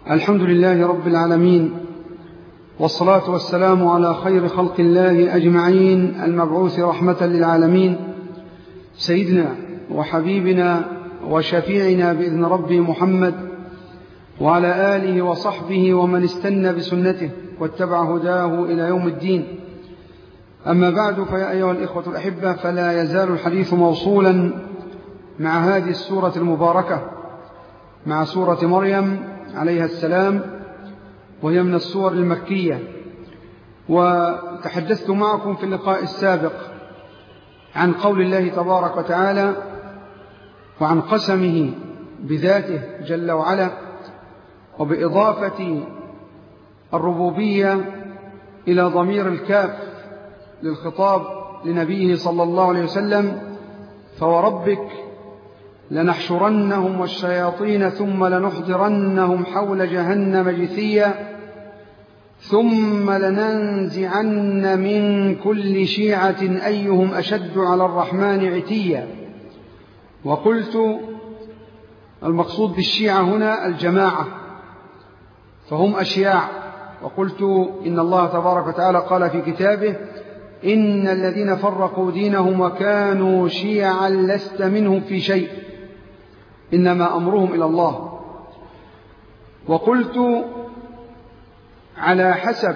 الحمد لله رب العالمين، والصلاة والسلام على خير خلق الله أجمعين، المبعوث رحمة للعالمين، سيدنا وحبيبنا وشفيعنا بإذن ربي محمد، وعلى آله وصحبه ومن استنى بسنته واتبع هداه إلى يوم الدين. أما بعد، فيا أيها الإخوة الأحبة، فلا يزال الحديث موصولا مع هذه السورة المباركة، مع سورة مريم عليها السلام، وهي من السور المكية. وتحدثت معكم في اللقاء السابق عن قول الله تبارك وتعالى وعن قسمه بذاته جل وعلا، وبإضافة الربوبية إلى ضمير الكاف للخطاب لنبيه صلى الله عليه وسلم: فوربك لنحشرنهم والشياطين ثم لنحضرنهم حول جهنم جثيا ثم لننزعن من كل شيعة أيهم أشد على الرحمن عتيا. وقلت المقصود بالشيعة هنا الجماعة، فهم أشياع. وقلت إن الله تبارك وتعالى قال في كتابه: إن الذين فرقوا دينهم وكانوا شيعا لست منهم في شيء إنما أمرهم إلى الله. وقلت على حسب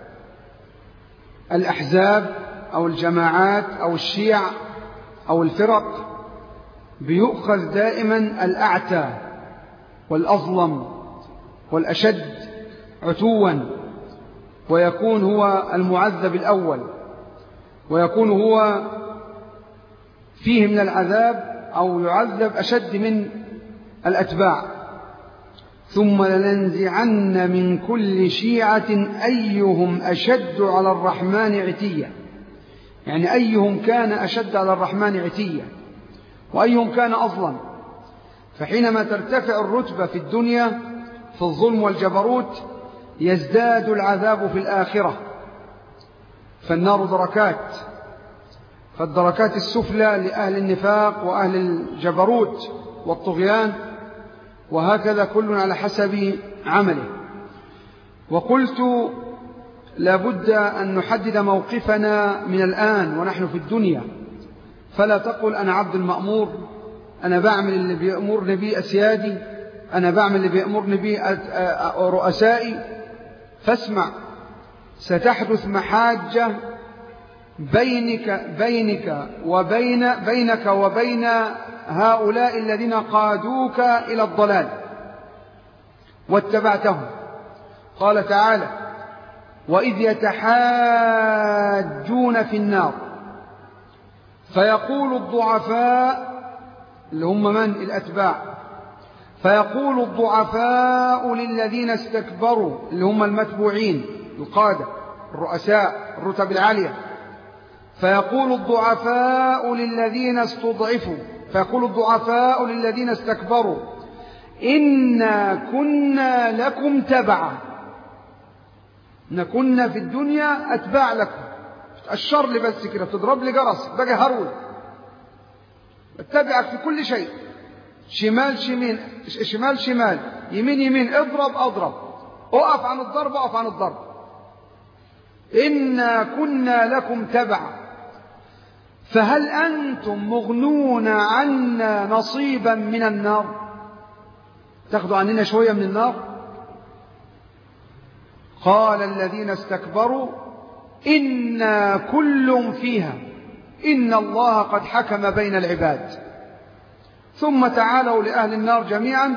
الأحزاب أو الجماعات أو الشيع أو الفرق بيؤخذ دائما الأعتى والأظلم والأشد عتوا، ويكون هو المعذب الأول، ويكون هو فيه من العذاب أو يعذب أشد من الأتباع. ثم لننزعن من كل شيعة أيهم أشد على الرحمن عتيا، يعني أيهم كان أشد على الرحمن عتيا وأيهم كان أظلم. فحينما ترتفع الرتبة في الدنيا في الظلم والجبروت يزداد العذاب في الآخرة، فالنار دركات، فالدركات السفلى لأهل النفاق وأهل الجبروت والطغيان، وهكذا كل على حسب عمله. وقلت لابد أن نحدد موقفنا من الآن ونحن في الدنيا، فلا تقل أنا عبد المأمور، أنا بعمل اللي بيأمرني به أسيادي، أنا بعمل اللي بيأمرني به رؤسائي. فاسمع، ستحدث محاجة بينك وبين هؤلاء الذين قادوك إلى الضلال واتبعتهم. قال تعالى: وإذ يتحاجون في النار فيقول الضعفاء، اللي هم من؟ الأتباع، فيقول الضعفاء للذين استكبروا، اللي هم المتبوعين القادة الرؤساء الرتب العالية، فيقول الضعفاء للذين استضعفوا، فيقول الضعفاء للذين استكبروا إنا كنا لكم تبعا. كنا في الدنيا أتباع لكم، تأشر لي بس كده، تضرب لي جرس باجي هرول، اتبعك في كل شيء، شمال شمال، يمين، اضرب، اقف عن الضرب، اقف عن الضرب. إنا كنا لكم تبعا فهل أنتم مغنون عنا نصيبا من النار؟ تاخذوا عننا شوية من النار؟ قال الذين استكبروا إنا كل فيها إن الله قد حكم بين العباد. ثم تعالوا لأهل النار جميعا،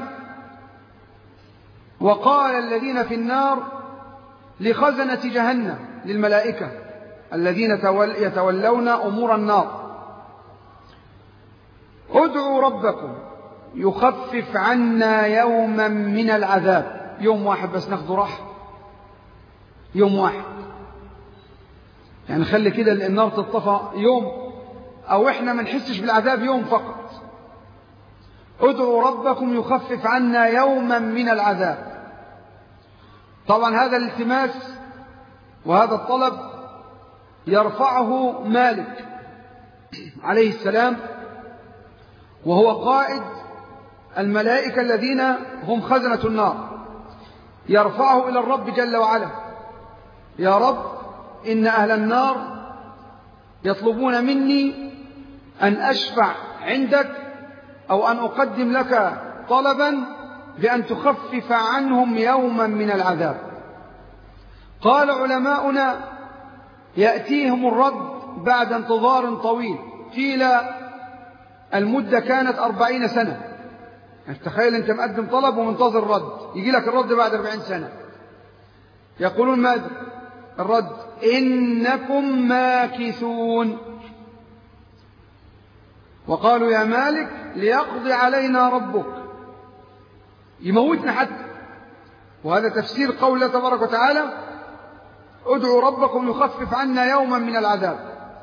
وقال الذين في النار لخزنة جهنم، للملائكة الذين يتولون أمور النار: ادعوا ربكم يخفف عنا يوما من العذاب. يوم واحد بس ناخذ راحة، يوم واحد، يعني خلي كده النار تطفى يوم، أو إحنا ما نحسش بالعذاب يوم فقط. ادعوا ربكم يخفف عنا يوما من العذاب. طبعا هذا الالتماس وهذا الطلب يرفعه مالك عليه السلام، وهو قائد الملائكة الذين هم خزنة النار. يرفعه إلى الرب جل وعلا: يا رب، إن أهل النار يطلبون مني أن أشفع عندك أو أن أقدم لك طلبا بأن تخفف عنهم يوما من العذاب. قال علماؤنا: يأتيهم الرد بعد انتظار طويل. قيل المدة كانت 40 سنة. تخيل أنت مقدم طلب ومنتظر رد، يجي لك الرد بعد 40 سنة. يقولون ماذا الرد؟ إنكم ماكثون. وقالوا: يا مالك ليقضي علينا ربك، يموتنا حتى. وهذا تفسير قول الله تبارك وتعالى: ادعوا ربكم يخفف عنا يوما من العذاب.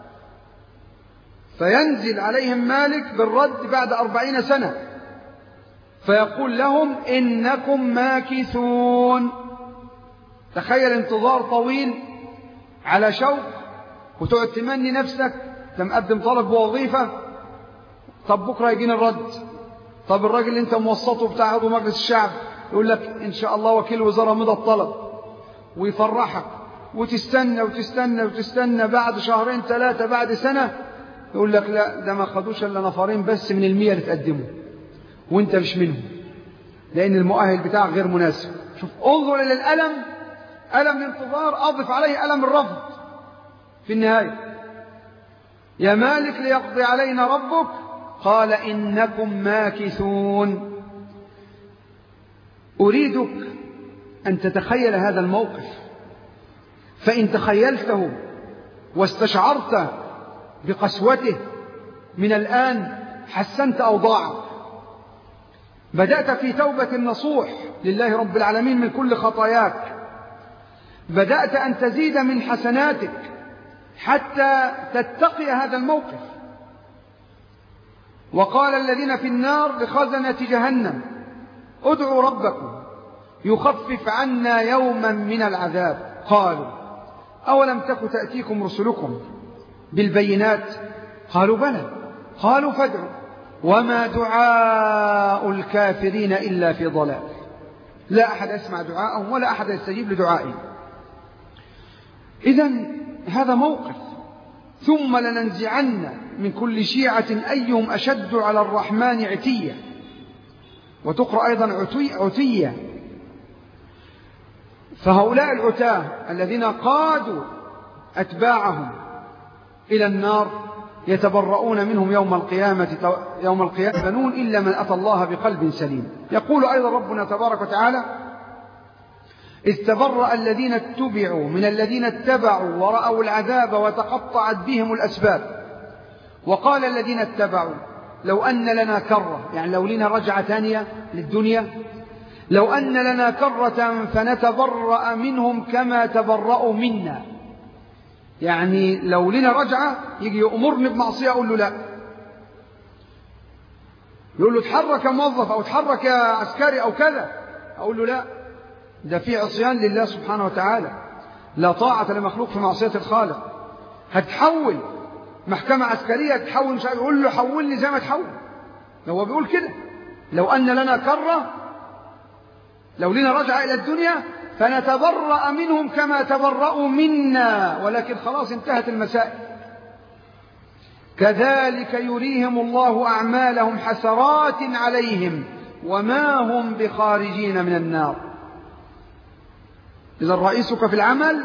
فينزل عليهم مالك بالرد بعد 40 سنة، فيقول لهم: إنكم ماكثون. تخيل انتظار طويل على شوق، وتقعد تمني نفسك تمقدم طلب بوظيفة. طب بكرة يجينا الرد. طب الراجل اللي انت موسطه بتاع عضو مجلس الشعب يقول لك إن شاء الله وكيل وزارة مضى الطلب، ويفرحك، وتستنى وتستنى وتستنى. بعد شهرين 3 بعد سنة يقول لك لا، ده ما خدوش إلا نفرين بس من 100 اللي تقدموا، وانت مش منهم، لأن المؤهل بتاعك غير مناسب. شوف، انظر إلى الألم، ألم الانتظار، أضف عليه ألم الرفض في النهاية. يا مالك ليقضي علينا ربك، قال: إنكم ماكثون. أريدك أن تتخيل هذا الموقف، فإن تخيلته واستشعرت بقسوته من الآن حسنت أوضاعك. بدأت في توبة نصوح لله رب العالمين من كل خطاياك، بدأت أن تزيد من حسناتك حتى تتقي هذا الموقف. وقال الذين في النار لخزنة جهنم: ادعوا ربكم يخفف عنا يوما من العذاب. قالوا: أولم تك تأتيكم رسلكم بالبينات؟ قالوا: بلى. قالوا: فادعوا. وما دعاء الكافرين إلا في ضلال. لا أحد يسمع دعاءهم ولا أحد يستجيب لدعائهم. إذن هذا موقف. ثم لننزعن من كل شيعة أيهم أشد على الرحمن عتية. وتقرأ أيضا عتية. فهؤلاء العتاة الذين قادوا أتباعهم إلى النار يتبرؤون منهم يوم القيامة بنون إلا من أتى الله بقلب سليم. يقول أيضا ربنا تبارك وتعالى: إذ تبرأ الذين اتبعوا من الذين اتبعوا ورأوا العذاب وتقطعت بهم الأسباب. وقال الذين اتبعوا: لو أن لنا كرة، يعني لو لنا رجعة ثانية للدنيا، لو أن لنا كرة فنتبرأ منهم كما تبرأوا منا. يعني لو لنا رجعة، يجي يأمرني بمعصية أقول له لا، يقول له اتحرك يا موظف أو اتحرك يا عسكري أو كذا، أقول له لا، ده في عصيان لله سبحانه وتعالى، لا طاعة لمخلوق في معصية الخالق. هتحول محكمة عسكرية، تحول مش عارف، يقول له حولني زي ما تحول. هو بيقول كده: لو أن لنا كرة، لو لنا رجعة إلى الدنيا فنتبرأ منهم كما تبرأوا منا. ولكن خلاص انتهت المسائل. كذلك يريهم الله أعمالهم حسرات عليهم وما هم بخارجين من النار. إذا رئيسك في العمل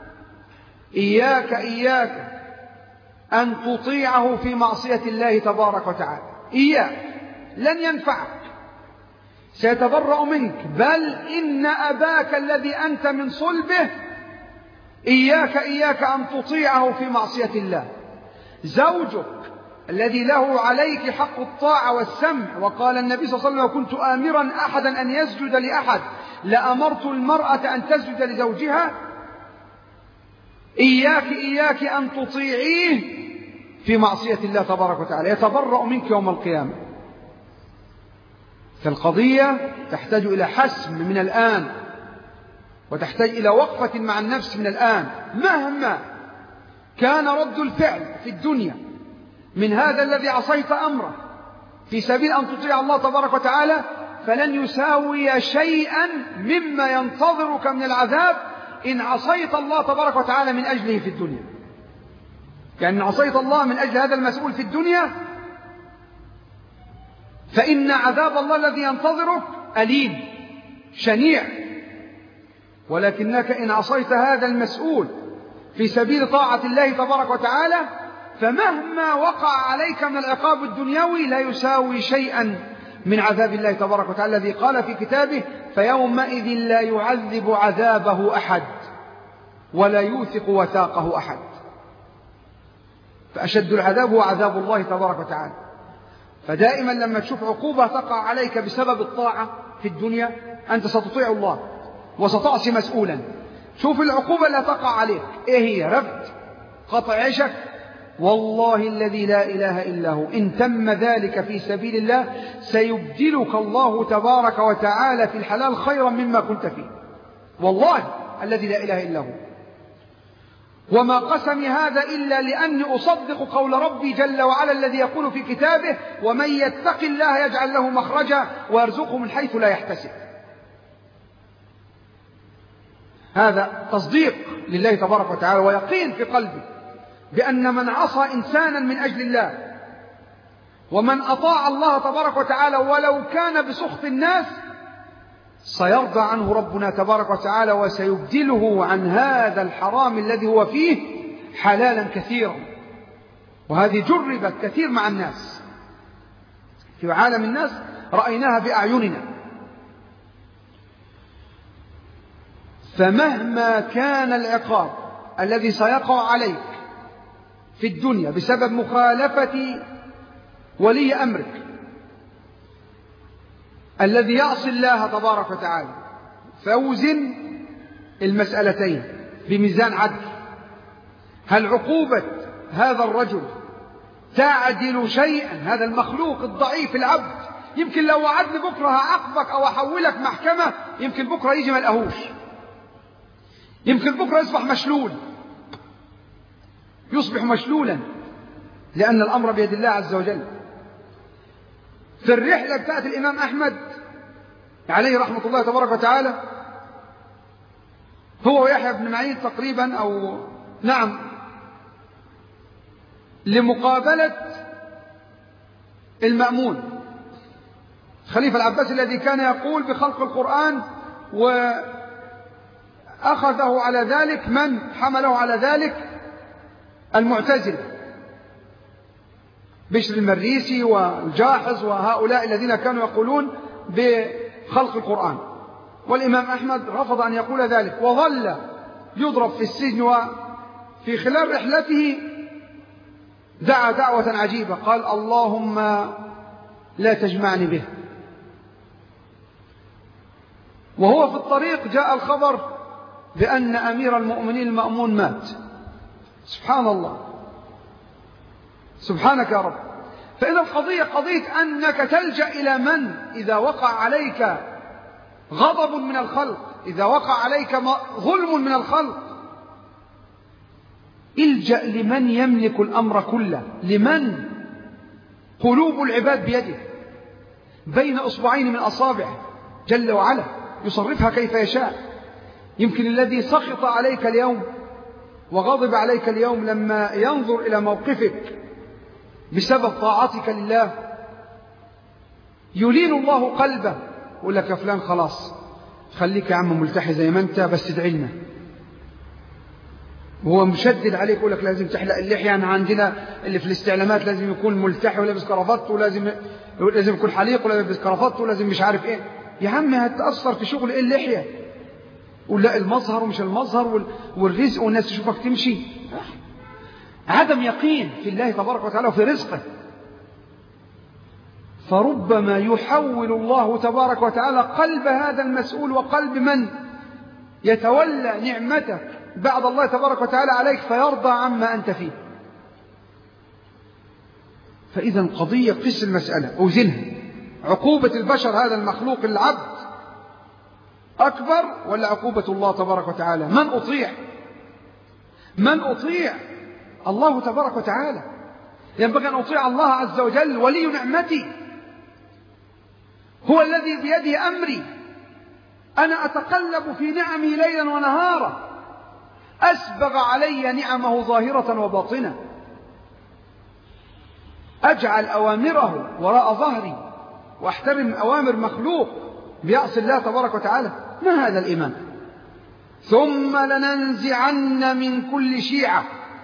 إياك أن تطيعه في معصية الله تبارك وتعالى. إياك، لن ينفعك، سيتبرأ منك، بل إن أباك الذي أنت من صلبه إياك أن تطيعه في معصية الله. زوجك الذي له عليك حق الطاعة والسمع، وقال النبي صلى الله عليه وسلم: لو كنت آمرا أحدا أن يسجد لأحد لأمرت المرأة أن تسجد لزوجها. إياك أن تطيعيه في معصية الله تبارك وتعالى، يتبرأ منك يوم القيامة. فالقضية تحتاج إلى حسم من الآن، وتحتاج إلى وقفة مع النفس من الآن. مهما كان رد الفعل في الدنيا من هذا الذي عصيت أمره في سبيل أن تطيع الله تبارك وتعالى، فلن يساوي شيئا مما ينتظرك من العذاب إن عصيت الله تبارك وتعالى من أجله في الدنيا. يعني إن عصيت الله من أجل هذا المسؤول في الدنيا فإن عذاب الله الذي ينتظرك أليم شنيع، ولكنك إن عصيت هذا المسؤول في سبيل طاعة الله تبارك وتعالى فمهما وقع عليك من العقاب الدنيوي لا يساوي شيئا من عذاب الله تبارك وتعالى الذي قال في كتابه: فيومئذ لا يعذب عذابه أحد ولا يوثق وثاقه أحد. فأشد العذاب هو عذاب الله تبارك وتعالى. فدائما لما تشوف عقوبة تقع عليك بسبب الطاعة في الدنيا أنت ستطيع الله وستعصي مسؤولا. شوف العقوبة اللي تقع عليك إيه هي؟ رفض، قطع عيشك. والله الذي لا إله إلا هو إن تم ذلك في سبيل الله سيبدلك الله تبارك وتعالى في الحلال خيرا مما كنت فيه، والله الذي لا إله إلا هو. وما قسمي هذا إلا لأني أصدق قول ربي جل وعلا الذي يقول في كتابه: ومن يتق الله يجعل له مخرجا ويرزقه من حيث لا يحتسب. هذا تصديق لله تبارك وتعالى ويقين في قلبي بأن من عصى إنسانا من أجل الله ومن أطاع الله تبارك وتعالى ولو كان بسخط الناس سيرضى عنه ربنا تبارك وتعالى وسيبدله عن هذا الحرام الذي هو فيه حلالا كثيرا. وهذه جربت كثير مع الناس في عالم الناس، رأيناها بأعيننا. فمهما كان العقاب الذي سيقع عليك في الدنيا بسبب مخالفة ولي أمرك الذي يعصي الله تبارك وتعالى، فوزن المسألتين بميزان عدل. هل عقوبة هذا الرجل تعدل شيئا؟ هذا المخلوق الضعيف العبد يمكن لو وعدني بكرة هعاقبك أو أحولك محكمة يمكن بكرة يجي ما لقاهوش، يمكن بكرة يصبح مشلول، يصبح مشلولا، لأن الأمر بيد الله عز وجل. في الرحلة بتاعت الإمام أحمد عليه رحمة الله تبارك وتعالى هو ويحيى بن معين تقريبا أو نعم لمقابلة المأمون خليفة العباس الذي كان يقول بخلق القرآن، وأخذه على ذلك من حمله على ذلك؟ المعتزلة، بشر المريسي والجاحظ وهؤلاء الذين كانوا يقولون بخلق القرآن. والإمام أحمد رفض أن يقول ذلك وظل يضرب في السجن، وفي خلال رحلته دعا دعوة عجيبة قال: اللهم لا تجمعني به. وهو في الطريق جاء الخبر بأن أمير المؤمنين المأمون مات. سبحان الله، سبحانك يا رب. فإذا القضية قضية أنك تلجأ إلى من إذا وقع عليك غضب من الخلق، إذا وقع عليك ظلم من الخلق، الجأ لمن يملك الأمر كله، لمن قلوب العباد بيده بين أصبعين من أصابعه جل وعلا يصرفها كيف يشاء. يمكن الذي سخط عليك اليوم وغضب عليك اليوم لما ينظر إلى موقفك بسبب طاعتك لله يلين الله قلبه يقول لك: يا فلان خلاص خليك يا عم ملتحي زي ما انت، بس ادعي لنا. وهو مشدد عليك يقول لك لازم تحلق اللحية، أنا عندنا اللي في الاستعلامات لازم يكون ملتحي ولابس كرافات، ولازم يكون حليق ولابس كرافات، ولازم مش عارف ايه. يا عم هتأثر في شغل ايه اللحية؟ قول لا المظهر ومش المظهر والرزق والناس تشوفك تمشي. عدم يقين في الله تبارك وتعالى وفي رزقه. فربما يحول الله تبارك وتعالى قلب هذا المسؤول وقلب من يتولى نعمتك بعد الله تبارك وتعالى عليك فيرضى عما أنت فيه. فإذا قضية قس المسألة أوزنها. عقوبة البشر هذا المخلوق العبد أكبر ولا عقوبة الله تبارك وتعالى؟ من أطيع؟ من أطيع؟ الله تبارك وتعالى. ينبغي أن أطيع الله عز وجل ولي نعمتي. هو الذي بيده أمري، أنا أتقلب في نعمي ليلا ونهارا، أسبغ علي نعمه ظاهرة وباطنة، أجعل أوامره وراء ظهري وأحترم أوامر مخلوق بيعصي الله تبارك وتعالى. ما هذا الإيمان؟ ثم لننزعن من كل شيعة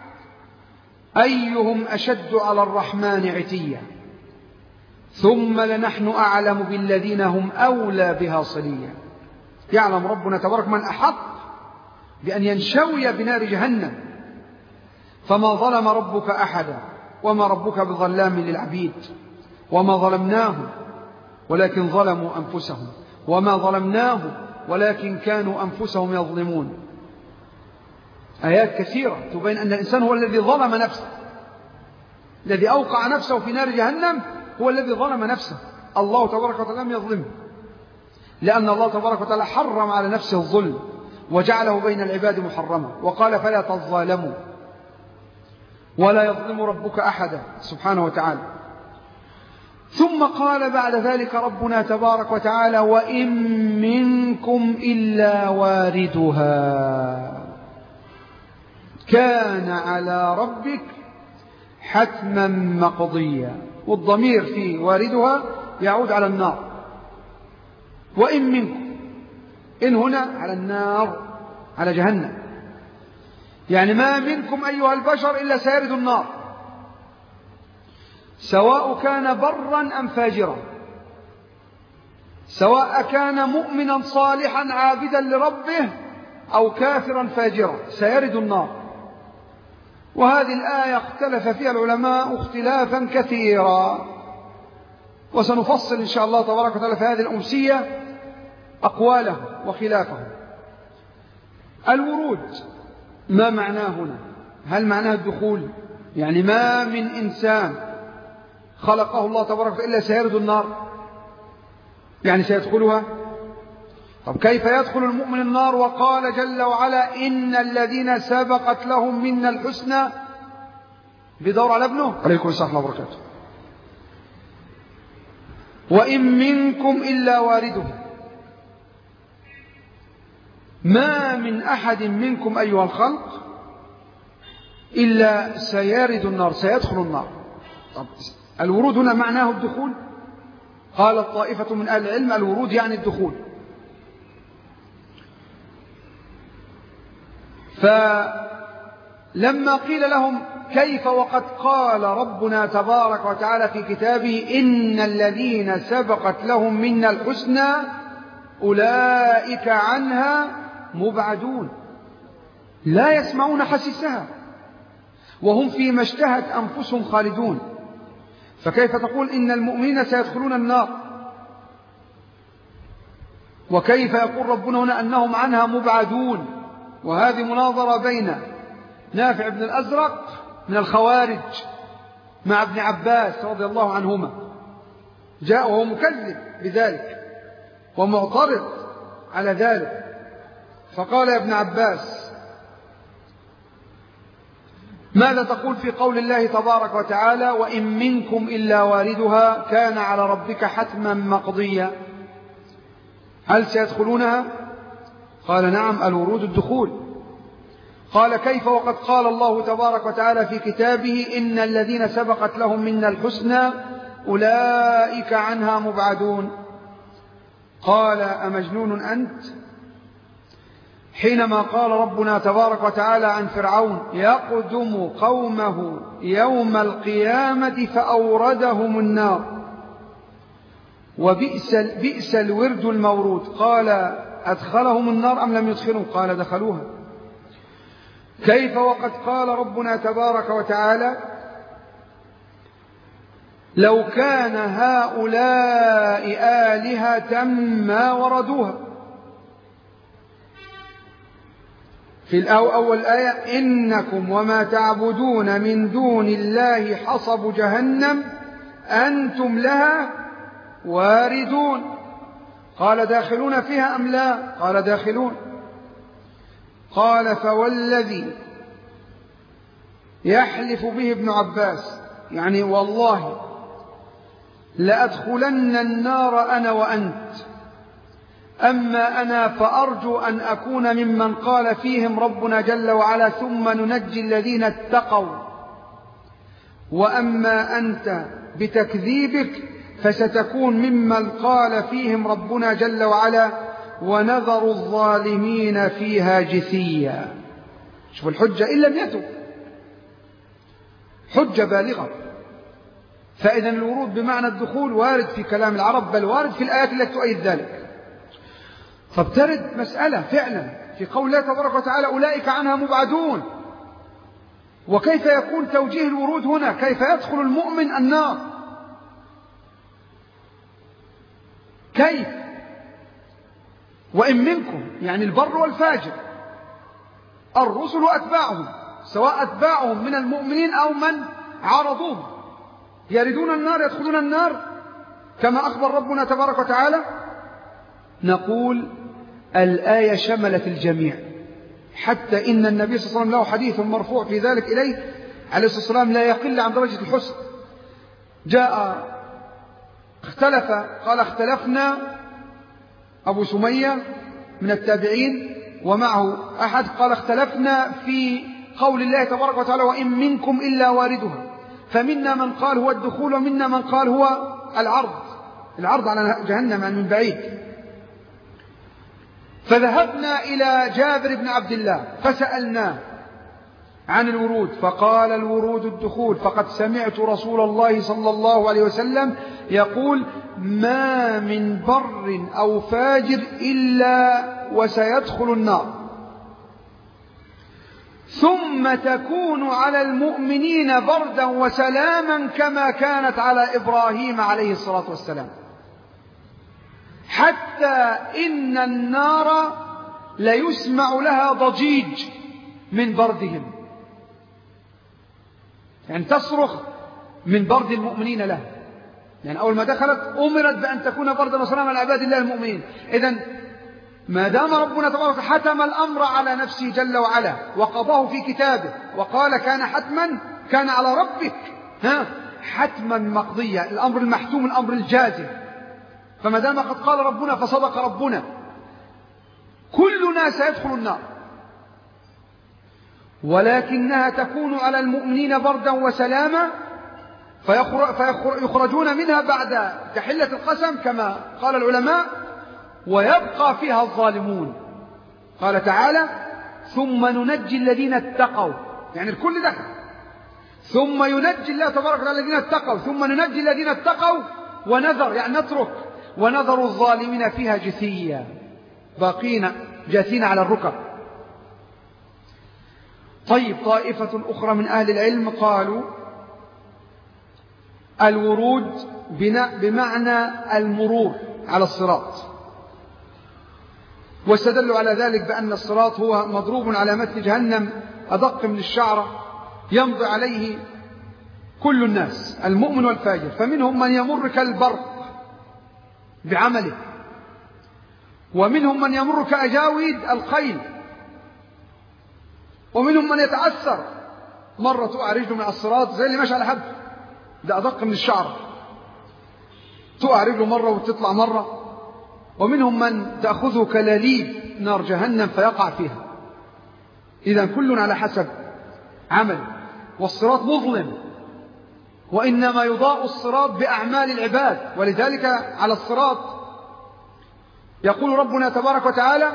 أيهم أشد على الرحمن عتيا ثم لنحن أعلم بالذين هم أولى بها صليا. يعلم ربنا تبارك من أحق بأن ينشوي بنار جهنم. فما ظلم ربك أحدا وما ربك بظلام للعبيد وما ظلمناهم ولكن ظلموا أنفسهم وما ظلمناهم ولكن كانوا أنفسهم يظلمون. آيات كثيرة تبين أن الإنسان هو الذي ظلم نفسه، الذي أوقع نفسه في نار جهنم هو الذي ظلم نفسه. الله تبارك وتعالى لم يظلمه، لأن الله تبارك وتعالى حرم على نفسه الظلم وجعله بين العباد محرما، وقال فلا تظالموا ولا يظلم ربك أحدا سبحانه وتعالى. ثم قال بعد ذلك ربنا تبارك وتعالى وإن منكم إلا واردها كان على ربك حتما مقضيا. والضمير في واردها يعود على النار. وإن منكم، إن هنا على النار، على جهنم، يعني ما منكم أيها البشر إلا سيرد النار، سواء كان برا أم فاجرا، سواء كان مؤمنا صالحا عابدا لربه أو كافرا فاجرا، سيرد النار. وهذه الآية اختلف فيها العلماء اختلافا كثيرا، وسنفصل إن شاء الله تبارك وتعالى في هذه الأمسية أقواله وخلافه. الورود ما معناه هنا؟ هل معناه الدخول؟ يعني ما من إنسان خلقه الله تبارك وتعالى إلا سيرد النار، يعني سيدخلها. طب كيف يدخل المؤمن النار وقال جل وعلا إن الذين سبقت لهم منا الحسنى؟ بدور على ابنه عليكم السلام وبركاته. وإن منكم إلا وارده، ما من أحد منكم أيها الخلق إلا سيرد النار، سيدخل النار. طب الورود هنا معناه الدخول؟ قال الطائفة من أهل العلم الورود يعني الدخول. فلما قيل لهم كيف وقد قال ربنا تبارك وتعالى في كتابه إن الذين سبقت لهم منا الحسنى أولئك عنها مبعدون لا يسمعون حسيسها وهم فيما اشتهت أنفسهم خالدون، فكيف تقول إن المؤمنين سيدخلون النار؟ وكيف يقول ربنا هنا أنهم عنها مبعدون؟ وهذه مناظرة بين نافع بن الأزرق من الخوارج مع ابن عباس رضي الله عنهما، جاء وهو مكذب بذلك ومعترض على ذلك، فقال يا ابن عباس ماذا تقول في قول الله تبارك وتعالى وإن منكم إلا واردها كان على ربك حتما مقضيا؟ هل سيدخلونها؟ قال نعم، الورود الدخول. قال كيف وقد قال الله تبارك وتعالى في كتابه إن الذين سبقت لهم منا الحسنى أولئك عنها مبعدون؟ قال أمجنون أنت؟ حينما قال ربنا تبارك وتعالى عن فرعون يقدم قومه يوم فأوردهم النار وبئس الورد المورود. قال أدخلهم النار أم لم يدخلهم؟ قال دخلوها. كيف وقد قال ربنا تبارك وتعالى لو كان هؤلاء آلهة ما وردوها؟ في أول آية إنكم وما تعبدون من دون الله حصب جهنم أنتم لها واردون. قال داخلون فيها أم لا؟ قال داخلون. قال فوالذي يحلف به ابن عباس، يعني والله لأدخلن النار أنا وأنت، أما أنا فأرجو أن أكون ممن قال فيهم ربنا جل وعلا ثم ننجي الذين اتقوا، وأما أنت بتكذيبك فستكون ممن قال فيهم ربنا جل وعلا ونذر الظالمين فيها جثيا. شوف الحجة إن لم يتب، حجة بالغة. فإذا الورود بمعنى الدخول وارد في كلام العرب، بل وارد في الآيات التي تؤيد ذلك. فابترد مسألة فعلا في قول الله تبارك وتعالى أولئك عنها مبعدون، وكيف يكون توجيه الورود هنا؟ كيف يدخل المؤمن النار؟ كيف؟ وإن منكم يعني البر والفاجر، الرسل وأتباعهم، سواء أتباعهم من المؤمنين أو من عارضوهم، يردون النار يدخلون النار كما أخبر ربنا تبارك وتعالى. نقول الآية شملت الجميع، حتى إن النبي صلى الله عليه وسلم له حديث مرفوع في ذلك إليه عليه الصلاة والسلام لا يقل عن درجة الحسن. جاء اختلف، قال اختلفنا أبو سمية من التابعين ومعه أحد، قال اختلفنا في قول الله تبارك وتعالى وإن منكم إلا واردها، فمنا من قال هو الدخول ومنا من قال هو العرض على جهنم من بعيد. فذهبنا إلى جابر بن عبد الله فسألناه عن الورود، فقال الورود الدخول، فقد سمعت رسول الله صلى الله عليه وسلم يقول ما من بر أو فاجر إلا وسيدخل النار، ثم تكون على المؤمنين بردا وسلاما كما كانت على إبراهيم عليه الصلاة والسلام، حتى إن النار ليسمع لها ضجيج من بردهم، يعني تصرخ من برد المؤمنين لها. يعني أول ما دخلت أمرت بأن تكون بردا وسلاما على عباد الله المؤمنين. إذن ما دام ربنا تبارك حتم الأمر على نفسه جل وعلا وقضاه في كتابه وقال كان حتما، كان على ربك حتما مقضيا، الأمر المحتوم، الأمر الجازم. فما دام قد قال ربنا فصدق ربنا، كلنا سيدخل النار، ولكنها تكون على المؤمنين بردا وسلاما، فيخرجون منها بعد تحلة القسم كما قال العلماء، ويبقى فيها الظالمون. قال تعالى ثم ننجي الذين اتقوا، يعني الكل دخل، ثم ينجي الله تبارك وتعالى الذين اتقوا، ثم ننجي الذين اتقوا ونذر، يعني نترك، ونذر الظالمين فيها جثيا، باقين جاثين على الركب. طيب، طائفة أخرى من أهل العلم قالوا الورود بمعنى المرور على الصراط، واستدلوا على ذلك بأن الصراط هو مضروب على متن جهنم أدق من الشعرة، يمضي عليه كل الناس المؤمن والفاجر، فمنهم من يمر كالبرق بعمله، ومنهم من يمر كأجاويد الخيل، ومنهم من يتعثر، مرة تقع رجله من الصراط زي اللي ماشي على حبل، ده أدق من الشعر، تقع رجله مرة وتطلع مرة. ومنهم من تأخذه كلاليب نار جهنم فيقع فيها. إذن كل على حسب عمل، والصراط مظلم، وإنما يضاء الصراط بأعمال العباد. ولذلك على الصراط يقول ربنا تبارك وتعالى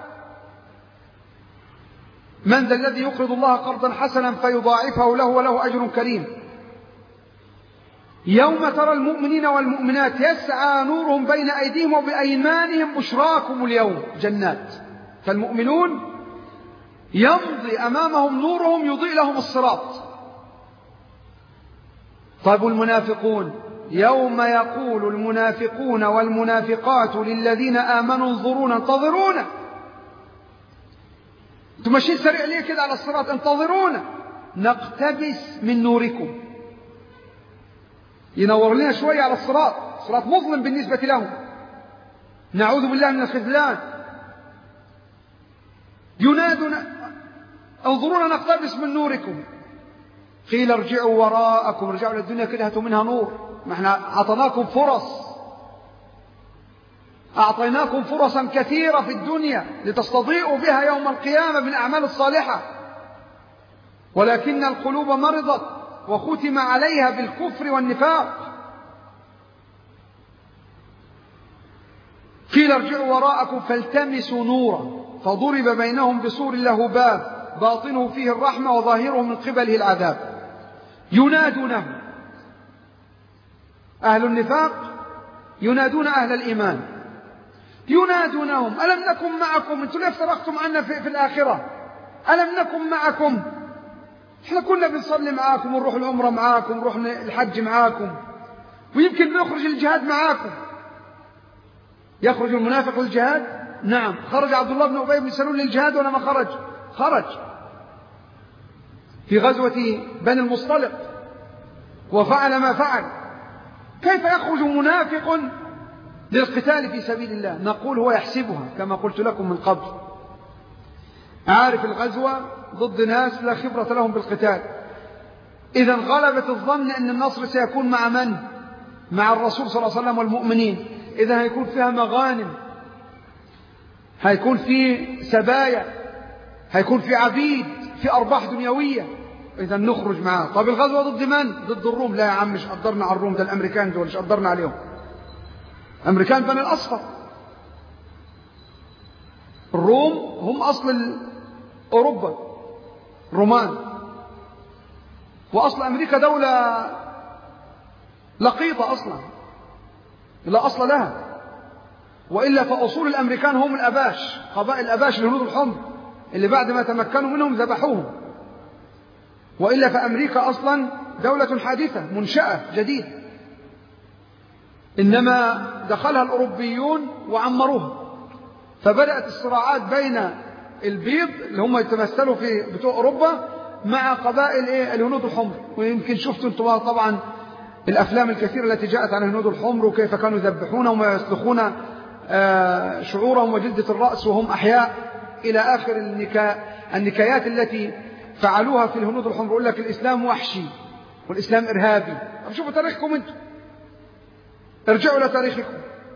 من ذا الذي يقرض الله قرضا حسنا فيضاعفه له وله أجر كريم. يوم ترى المؤمنين والمؤمنات يسعى نورهم بين أيديهم وبأيمانهم بشراكم اليوم جنات. فالمؤمنون يمضي أمامهم نورهم يضيء لهم الصراط. طيب المنافقون، يوم يقول المنافقون والمنافقات للذين آمنوا انظرونا، انتظرونا، انتم ماشيين سريع ليه كده على الصراط، انتظرونا نقتبس من نوركم، ينور لنا شوية على الصراط، الصراط مظلم بالنسبة لهم، نعوذ بالله من الخذلان. ينادون انظرونا نقتبس من نوركم، قيل ارجعوا وراءكم، ارجعوا للدنيا كده هاتوا منها نور، ما احنا أعطيناكم فرصا كثيرة في الدنيا لتستضيئوا بها يوم القيامة بالأعمال الصالحة، ولكن القلوب مرضت وختم عليها بالكفر والنفاق. قيل ارجعوا وراءكم فالتمسوا نورا فضرب بينهم بسور له باب باطنه فيه الرحمة وظاهره من قبله العذاب. ينادونهم أهل النفاق ينادون أهل الإيمان، ينادونهم ألم نكن معكم؟ أنتم ليه افترقتم عنا في الآخرة؟ ألم نكن معكم؟ احنا كنا بنصلي معاكم ونروح العمرة معاكم ونروح الحج معاكم ويمكن نخرج الجهاد معاكم. يخرج المنافق للجهاد؟ نعم. خرج عبد الله بن أبي بن سلول للجهاد ولا ما خرج؟ خرج في غزوة بني المصطلق وفعل ما فعل. كيف يخرج منافق للقتال في سبيل الله؟ نقول هو يحسبها كما قلت لكم من قبل، عارف الغزوة ضد ناس لا خبرة لهم بالقتال، إذا غلبت الظن أن النصر سيكون مع من؟ مع الرسول صلى الله عليه وسلم والمؤمنين، إذا هيكون فيها مغانم، هيكون في سبايا، هيكون في عبيد، في أرباح دنيوية، إذا نخرج معاه. طب الغزوة ضد من؟ ضد الروم. لا يا عم مش قدرنا على الروم، ده الأمريكان دول مش قدرنا عليهم، أمريكان بني الأصفر. الروم هم أصل أوروبا، رومان، وأصل أمريكا دولة لقيطة أصلا لا أصل لها، وإلا فأصول الأمريكان هم الأباش، قبائل الأباش الهنود الحمر اللي بعد ما تمكنوا منهم ذبحوهم، وإلا فأمريكا أصلا دولة حادثة منشأة جديدة، إنما دخلها الأوروبيون وعمروها، فبدأت الصراعات بين البيض اللي هم يتمثلوا في بتوع أوروبا مع قبائل الهنود الحمر. ويمكن شفتوا انتم طبعا الأفلام الكثيرة التي جاءت عن الهنود الحمر وكيف كانوا يذبحونهم ويسلخون شعورهم وجلدة الرأس وهم أحياء إلى آخر النكايات التي فعلوها في الهنود الحمر. يقول لك الإسلام وحشي والإسلام إرهابي. شوفوا تاريخكم انتم، ارجعوا لتاريخكم.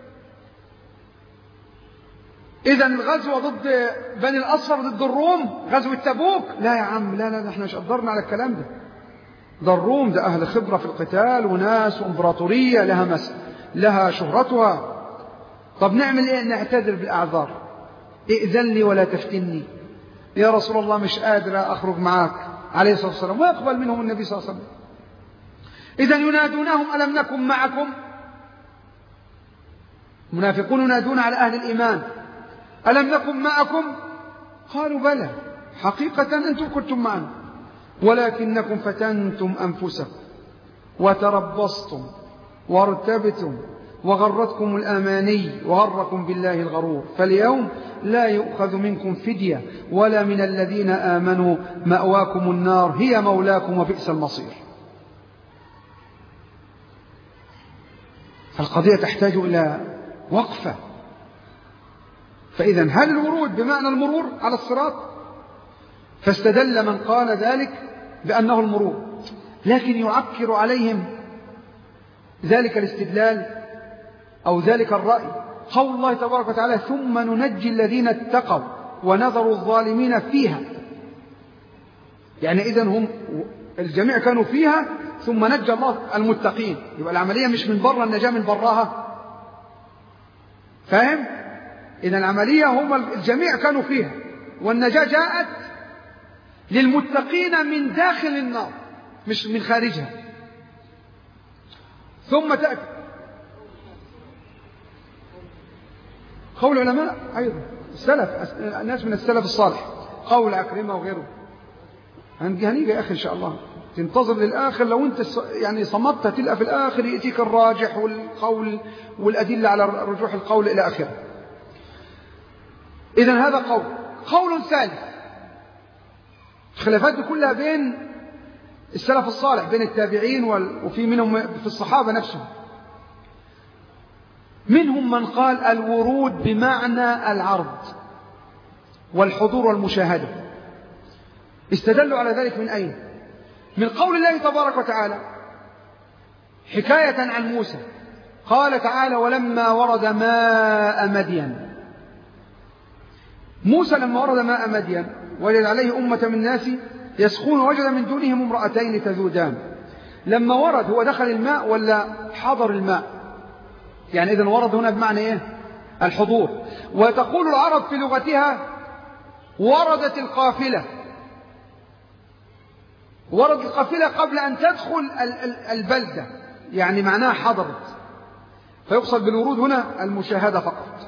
إذا الغزوة ضد بني الأصفر ضد الروم، غزوة تبوك، لا يا عم لا احنا مش قدرنا على الكلام ده. ده الروم ده أهل خبرة في القتال وناس وإمبراطورية لها شهرتها. طب نعمل إيه؟ نعتذر بالأعذار. ائذن لي ولا تفتني يا رسول الله، مش قادر أخرج معاك عليه الصلاة والسلام، ويقبل منهم النبي صلى الله عليه وسلم. إذا ينادونهم ألم نكن معكم؟ منافقون ينادون على أهل الإيمان ألم نكن معكم؟ قالوا بلى حقيقة أنتم كنتم معنا ولكنكم فتنتم أنفسكم وتربصتم وارتبتم وغرتكم الأماني وغركم بالله الغرور، فاليوم لا يؤخذ منكم فدية ولا من الذين آمنوا، مأواكم النار هي مولاكم وبئس المصير. فالقضية تحتاج إلى وقفة. فإذا هل الورود بمعنى المرور على الصراط؟ فاستدل من قال ذلك بأنه المرور، لكن يعكر عليهم ذلك الاستدلال أو ذلك الرأي قول الله تبارك وتعالى ثم ننجي الذين اتقوا ونذر الظالمين فيها. يعني إذن هم الجميع كانوا فيها ثم نجى الله المتقين. يبقى العملية مش من برا النجاة من براها، فاهم؟ إذن العملية هم الجميع كانوا فيها والنجاة جاءت للمتقين من داخل النار مش من خارجها. ثم تأتي قول العلماء أيضا السلف، الناس من السلف الصالح، قول عكرمة وغيره. هنيجي يا أخي إن شاء الله، تنتظر للآخر. لو أنت يعني صمت تلقى في الآخر يأتيك الراجح والقول والأدلة على رجوح القول إلى آخره. إذن هذا قول ثالث. الخلافات دي كلها بين السلف الصالح، بين التابعين وفي منهم في الصحابة نفسهم. منهم من قال الورود بمعنى العرض والحضور والمشاهدة. استدلوا على ذلك من أين؟ من قول الله تبارك وتعالى حكاية عن موسى. قال تعالى: ولما ورد ماء مدين. موسى لما ورد ماء مدين وجد عليه أمة من الناس يسقون وجد من دونهم امرأتين تذودان. لما ورد هو دخل الماء ولا حضر الماء؟ يعني إذن ورد هنا بمعنى إيه؟ الحضور. وتقول العرب في لغتها: وردت القافلة. وردت القافلة قبل أن تدخل البلدة، يعني معناها حضرت. فيقصد بالورود هنا المشاهدة فقط.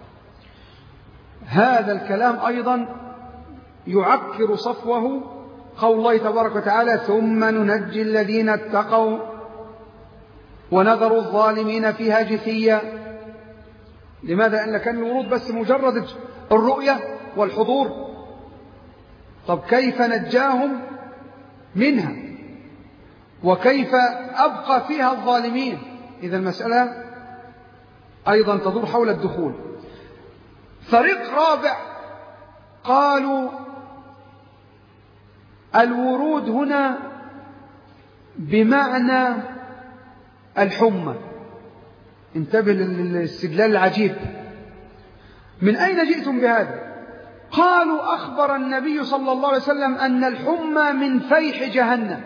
هذا الكلام أيضا يعكر صفوه قول الله تبارك وتعالى: ثم ننجي الذين اتقوا ونذر الظالمين فيها جثيا. لماذا؟ لأن كان الورود بس مجرد الرؤية والحضور. طب كيف نجاهم منها؟ وكيف أبقى فيها الظالمين؟ إذا المسألة أيضا تدور حول الدخول. فريق رابع قالوا الورود هنا بمعنى الحمى. انتبه للاستدلال العجيب. من أين جئتم بهذا؟ قالوا: أخبر النبي صلى الله عليه وسلم أن الحمى من فيح جهنم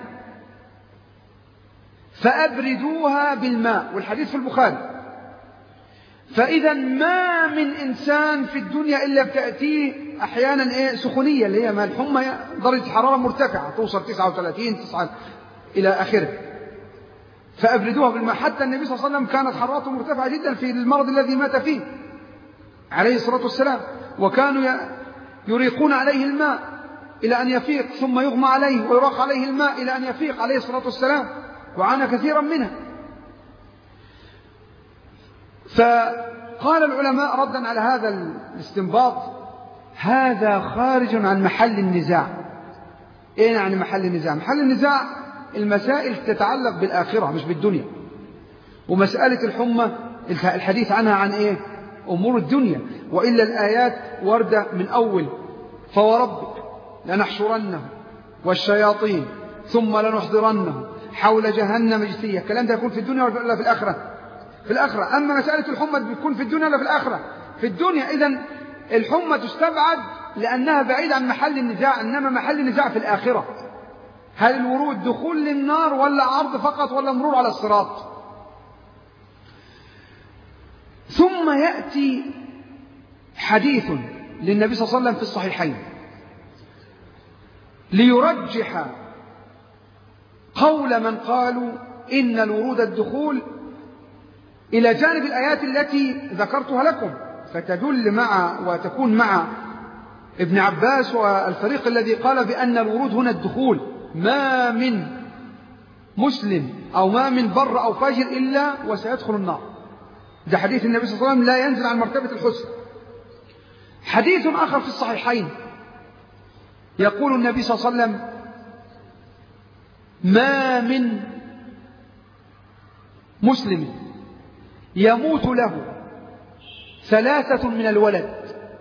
فأبردوها بالماء، والحديث في البخاري. فإذا ما من إنسان في الدنيا إلا بتأتيه أحيانا سخونية، اللي هي ما الحمى درجة حرارة مرتفعة توصل 39 إلى آخره. فأبردوها بالماء. حتى النبي صلى الله عليه وسلم كانت حرارته مرتفعة جدا في المرض الذي مات فيه عليه الصلاة والسلام، وكانوا يريقون عليه الماء إلى أن يفيق، ثم يغمى عليه ويراق عليه الماء إلى أن يفيق عليه الصلاة والسلام، وعانى كثيرا منها. فقال العلماء ردا على هذا الاستنباط: هذا خارج عن محل النزاع. ايه يعني محل النزاع؟ محل النزاع المسائل تتعلق بالآخرة مش بالدنيا. ومسألة الحمى الحديث عنها عن ايه؟ أمور الدنيا. وإلا الآيات وردة من أول: فوربك لنحشرنه والشياطين ثم لنحضرنه حول جهنم جثيا. الكلام ده يكون في الدنيا ولا في الآخرة؟ في الآخرة. أما مسألة الحمى بيكون في الدنيا ولا في الآخرة؟ في الدنيا. إذن الحمى تستبعد لأنها بعيدة عن محل النزاع، إنما محل النزاع في الآخرة. هل الورود دخول للنار ولا عرض فقط ولا مرور على الصراط؟ ثم يأتي حديث للنبي صلى الله عليه وسلم في الصحيحين ليرجح قول من قالوا إن الورود الدخول، إلى جانب الآيات التي ذكرتها لكم، فتدل مع وتكون مع ابن عباس والفريق الذي قال بأن الورود هنا الدخول. ما من مسلم أو ما من بر أو فاجر إلا وسيدخل النار. ده حديث النبي صلى الله عليه وسلم لا ينزل عن مرتبة الحسن. حديث آخر في الصحيحين يقول النبي صلى الله عليه وسلم: ما من مسلم يموت له 3 من الولد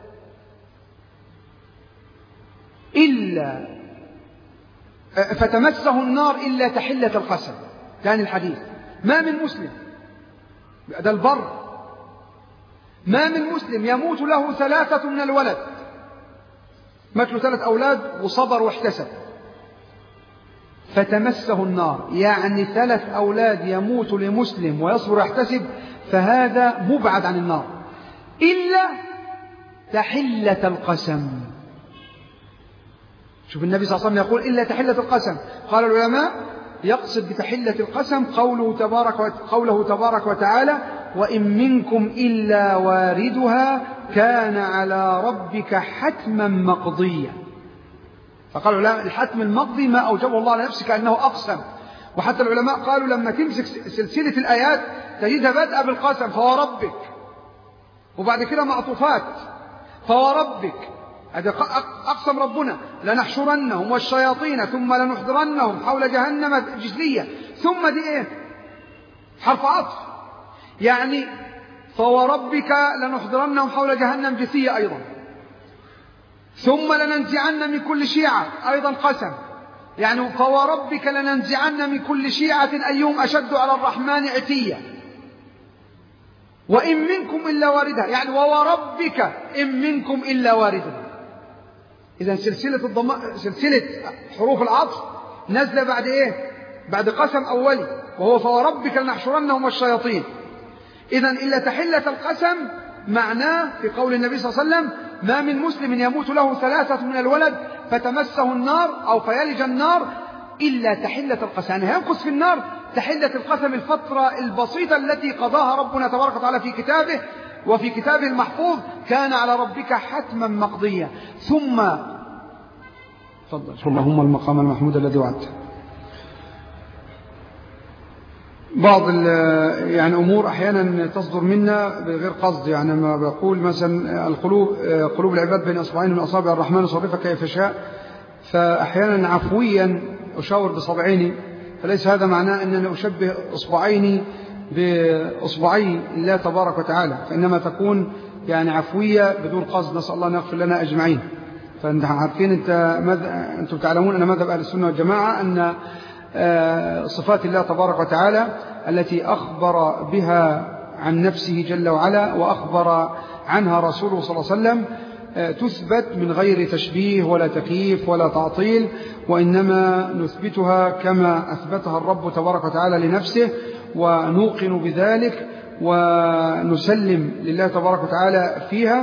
إلا فتمسه النار إلا تحلة القسم. كان الحديث: ما من مسلم، ده البر، ما من مسلم يموت له 3 من الولد، مات له 3 أولاد وصبر واحتسب، فتمسه النار، يعني 3 أولاد يموت لمسلم ويصبر ويحتسب، فهذا مبعد عن النار إلا تحلة القسم. شوف النبي صلى الله عليه وسلم يقول إلا تحلة القسم. قال العلماء يقصد بتحلة القسم قوله تبارك وتعالى: وإن منكم إلا واردها كان على ربك حتما مقضيا. فقال العلماء الحتم المقضي ما أوجبه الله على نفسه كأنه أقسم. وحتى العلماء قالوا لما تمسك سلسلة الآيات تجدها بدأ بالقسم: فوربك، وبعد كده معطوفات: فوربك، هذا أقسم ربنا لنحشرنهم والشياطين ثم لنحضرنهم حول جهنم جثيا. ثم دي ايه؟ حرف عطف، يعني فوربك لنحضرنهم حول جهنم جثيا أيضا. ثم لننزعن من كل شيعة أيضا قسم. يعني فوربك لننزعن من كل شيعة أيهم أشد على الرحمن عتيا وإن منكم إلا واردها، يعني ووربك إن منكم إلا واردها. إذن سلسلة حروف العطف نزل بعد إيه؟ بعد قسم أولي، وهو فوربك لنحشرنهم والشياطين. إذن إلا تحلة القسم معناه في قول النبي صلى الله عليه وسلم: ما من مسلم يموت له 3 من الولد فتمسه النار أو فيلج النار إلا تحلة القسم، يعني ينقص في النار تحلة القسم الفترة البسيطة التي قضاها ربنا تبارك وتعالى في كتابه وفي كتابه المحفوظ: كان على ربك حتما مقضيا. ثم تفضل. اللهم المقام المحمود الذي وعدته. بعض يعني أمور أحيانا تصدر منا بغير قصد، يعني ما بقول مثلا قلوب العباد بين أصبعين من أصابع الرحمن يصرفها كيف شاء، فأحيانا عفويا أشاور بصبعيني، فليس هذا معناه أنني أشبه أصبعيني بأصبعي الله تبارك وتعالى، فإنما تكون يعني عفوية بدون قصد، نسأل الله أن يغفر لنا أجمعين. فأنت عارفين أنتم تعلمون أن مذهب أهل السنة والجماعة أن صفات الله تبارك وتعالى التي أخبر بها عن نفسه جل وعلا وأخبر عنها رسوله صلى الله عليه وسلم تثبت من غير تشبيه ولا تكييف ولا تعطيل، وإنما نثبتها كما أثبتها الرب تبارك وتعالى لنفسه، ونوقن بذلك ونسلم لله تبارك وتعالى فيها.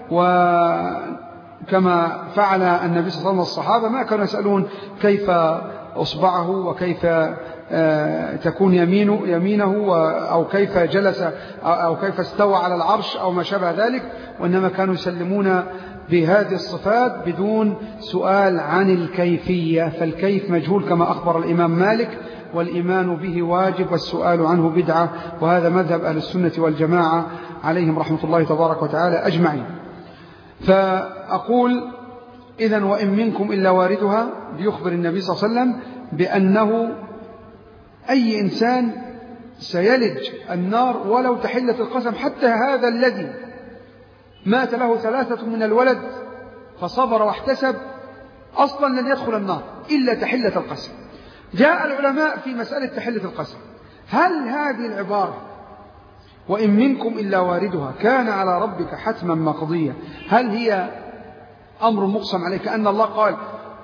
وكما فعل النبي صلى الله عليه وسلم الصحابة ما كانوا يسألون كيف أصبعه وكيف تكون يمينه أو كيف جلس أو كيف استوى على العرش أو ما شابه ذلك، وإنما كانوا يسلمون بهذه الصفات بدون سؤال عن الكيفية، فالكيف مجهول كما أخبر الإمام مالك، والإيمان به واجب والسؤال عنه بدعة، وهذا مذهب أهل السنة والجماعة عليهم رحمة الله تبارك وتعالى أجمعين. فأقول إذن وإن منكم إلا واردها، بيخبر النبي صلى الله عليه وسلم بأنه أي إنسان سيلج النار ولو تحلة القسم، حتى هذا الذي مات له 3 من الولد فصبر واحتسب أصلا لن يدخل النار إلا تحلة القسم. جاء العلماء في مسألة تحلة القسم، هل هذه العبارة وإن منكم إلا واردها كان على ربك حتما مقضية، هل هي أمر مقسم عليه كأن الله قال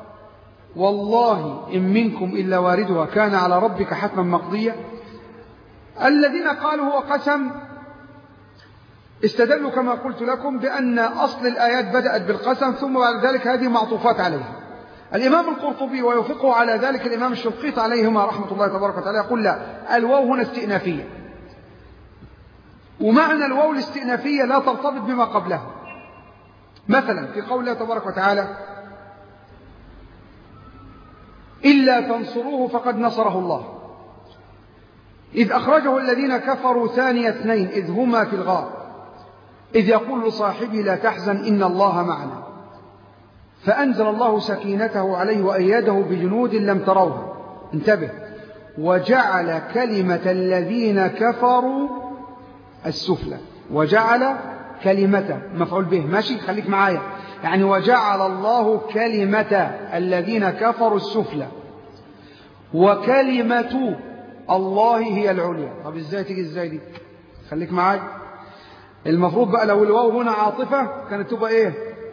والله إن منكم إلا واردها كان على ربك حتما مقضية؟ الذين قالوا هو قسم استدلوا كما قلت لكم بأن أصل الآيات بدأت بالقسم ثم بعد ذلك هذه معطوفات عليها. الإمام القرطبي ويوافقه على ذلك الإمام الشنقيطي عليهما رحمة الله تبارك وتعالى يقول لا، الواو هنا استئنافية، ومعنى الواو الاستئنافية لا ترتبط بما قبلها. مثلا في قول الله تبارك وتعالى إلا تنصروه فقد نصره الله إذ أخرجه الذين كفروا ثاني 2 إذ هما في الغار إذ يقول لصاحبه لا تحزن إن الله معنا فأنزل الله سكينته عليه وأيده بجنود لم تروها. انتبه، وجعل كلمة الذين كفروا السفلى، وجعل كلمة مفعول به، ماشي خليك معايا، يعني وجعل الله كلمة الذين كفروا السفلى وكلمة الله هي العليا. طب ازاي تيجي ازاي دي؟ خليك معايا. المفروض بقى لو الواو هنا عاطفة كانت تبقى ايه؟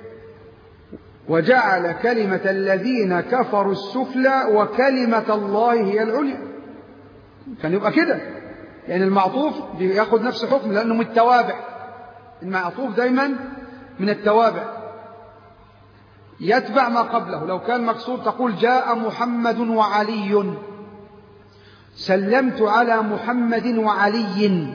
وجعل كلمة الذين كفروا السفلى وكلمة الله هي العليا، كان يبقى كده، يعني المعطوف بياخد نفس حكم لأنه من التوابع. المعطوف دايما من التوابع يتبع ما قبله. لو كان مكسور تقول جاء محمد وعلي، سلمت على محمد وعلي،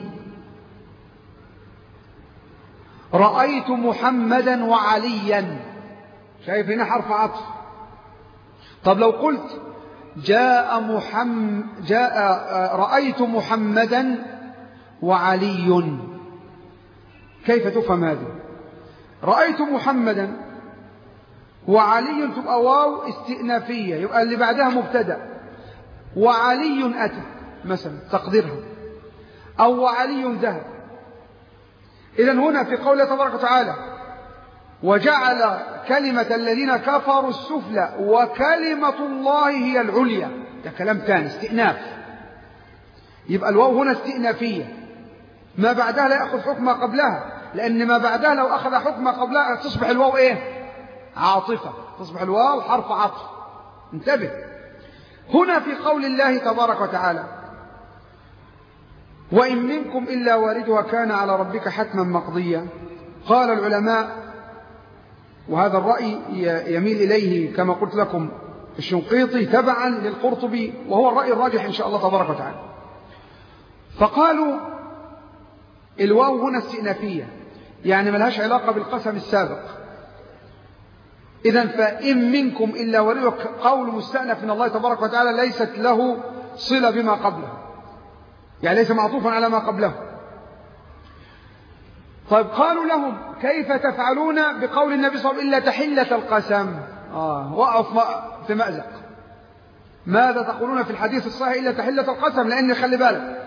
رأيت محمدا وعليا. شايف هنا حرف عطف. طب لو قلت رأيت محمدا وعلي، كيف تفهم هذا؟ رأيت محمدا وعلي تبقى واو استئنافية، يبقى اللي بعدها مبتدأ، وعلي أتى مثلا تقديرها، أو وعلي ذهب. إذن هنا في قوله تبارك وتعالى وجعل كلمة الذين كفروا السفلى وكلمة الله هي العليا. ده كلام ثاني استئناف. يبقى الواو هنا استئنافية، ما بعدها لا يأخذ حكم ما قبلها، لأن ما بعدها لو أخذ حكم ما قبلها تصبح الواو إيه؟ عاطفة، تصبح الواو حرف عطف. انتبه هنا في قول الله تبارك وتعالى وإن منكم إلا واردها كان على ربك حتما مقضيا. قال العلماء، وهذا الرأي يميل إليه كما قلت لكم الشنقيطي تبعا للقرطبي، وهو الرأي الراجح إن شاء الله تبارك وتعالى. فقالوا الواو هنا استئنافية، يعني ملهاش علاقة بالقسم السابق. إذن فإن منكم إلا واردها قول مستأنف من الله تبارك وتعالى ليست له صلة بما قبله، يعني ليس معطوفا على ما قبله. طيب قالوا لهم كيف تفعلون بقول النبي صلى الله عليه وسلم إلا تحلة القسم؟ وقعوا في مأزق. ماذا تقولون في الحديث الصحيح إلا تحلة القسم؟ لأن خلي بالك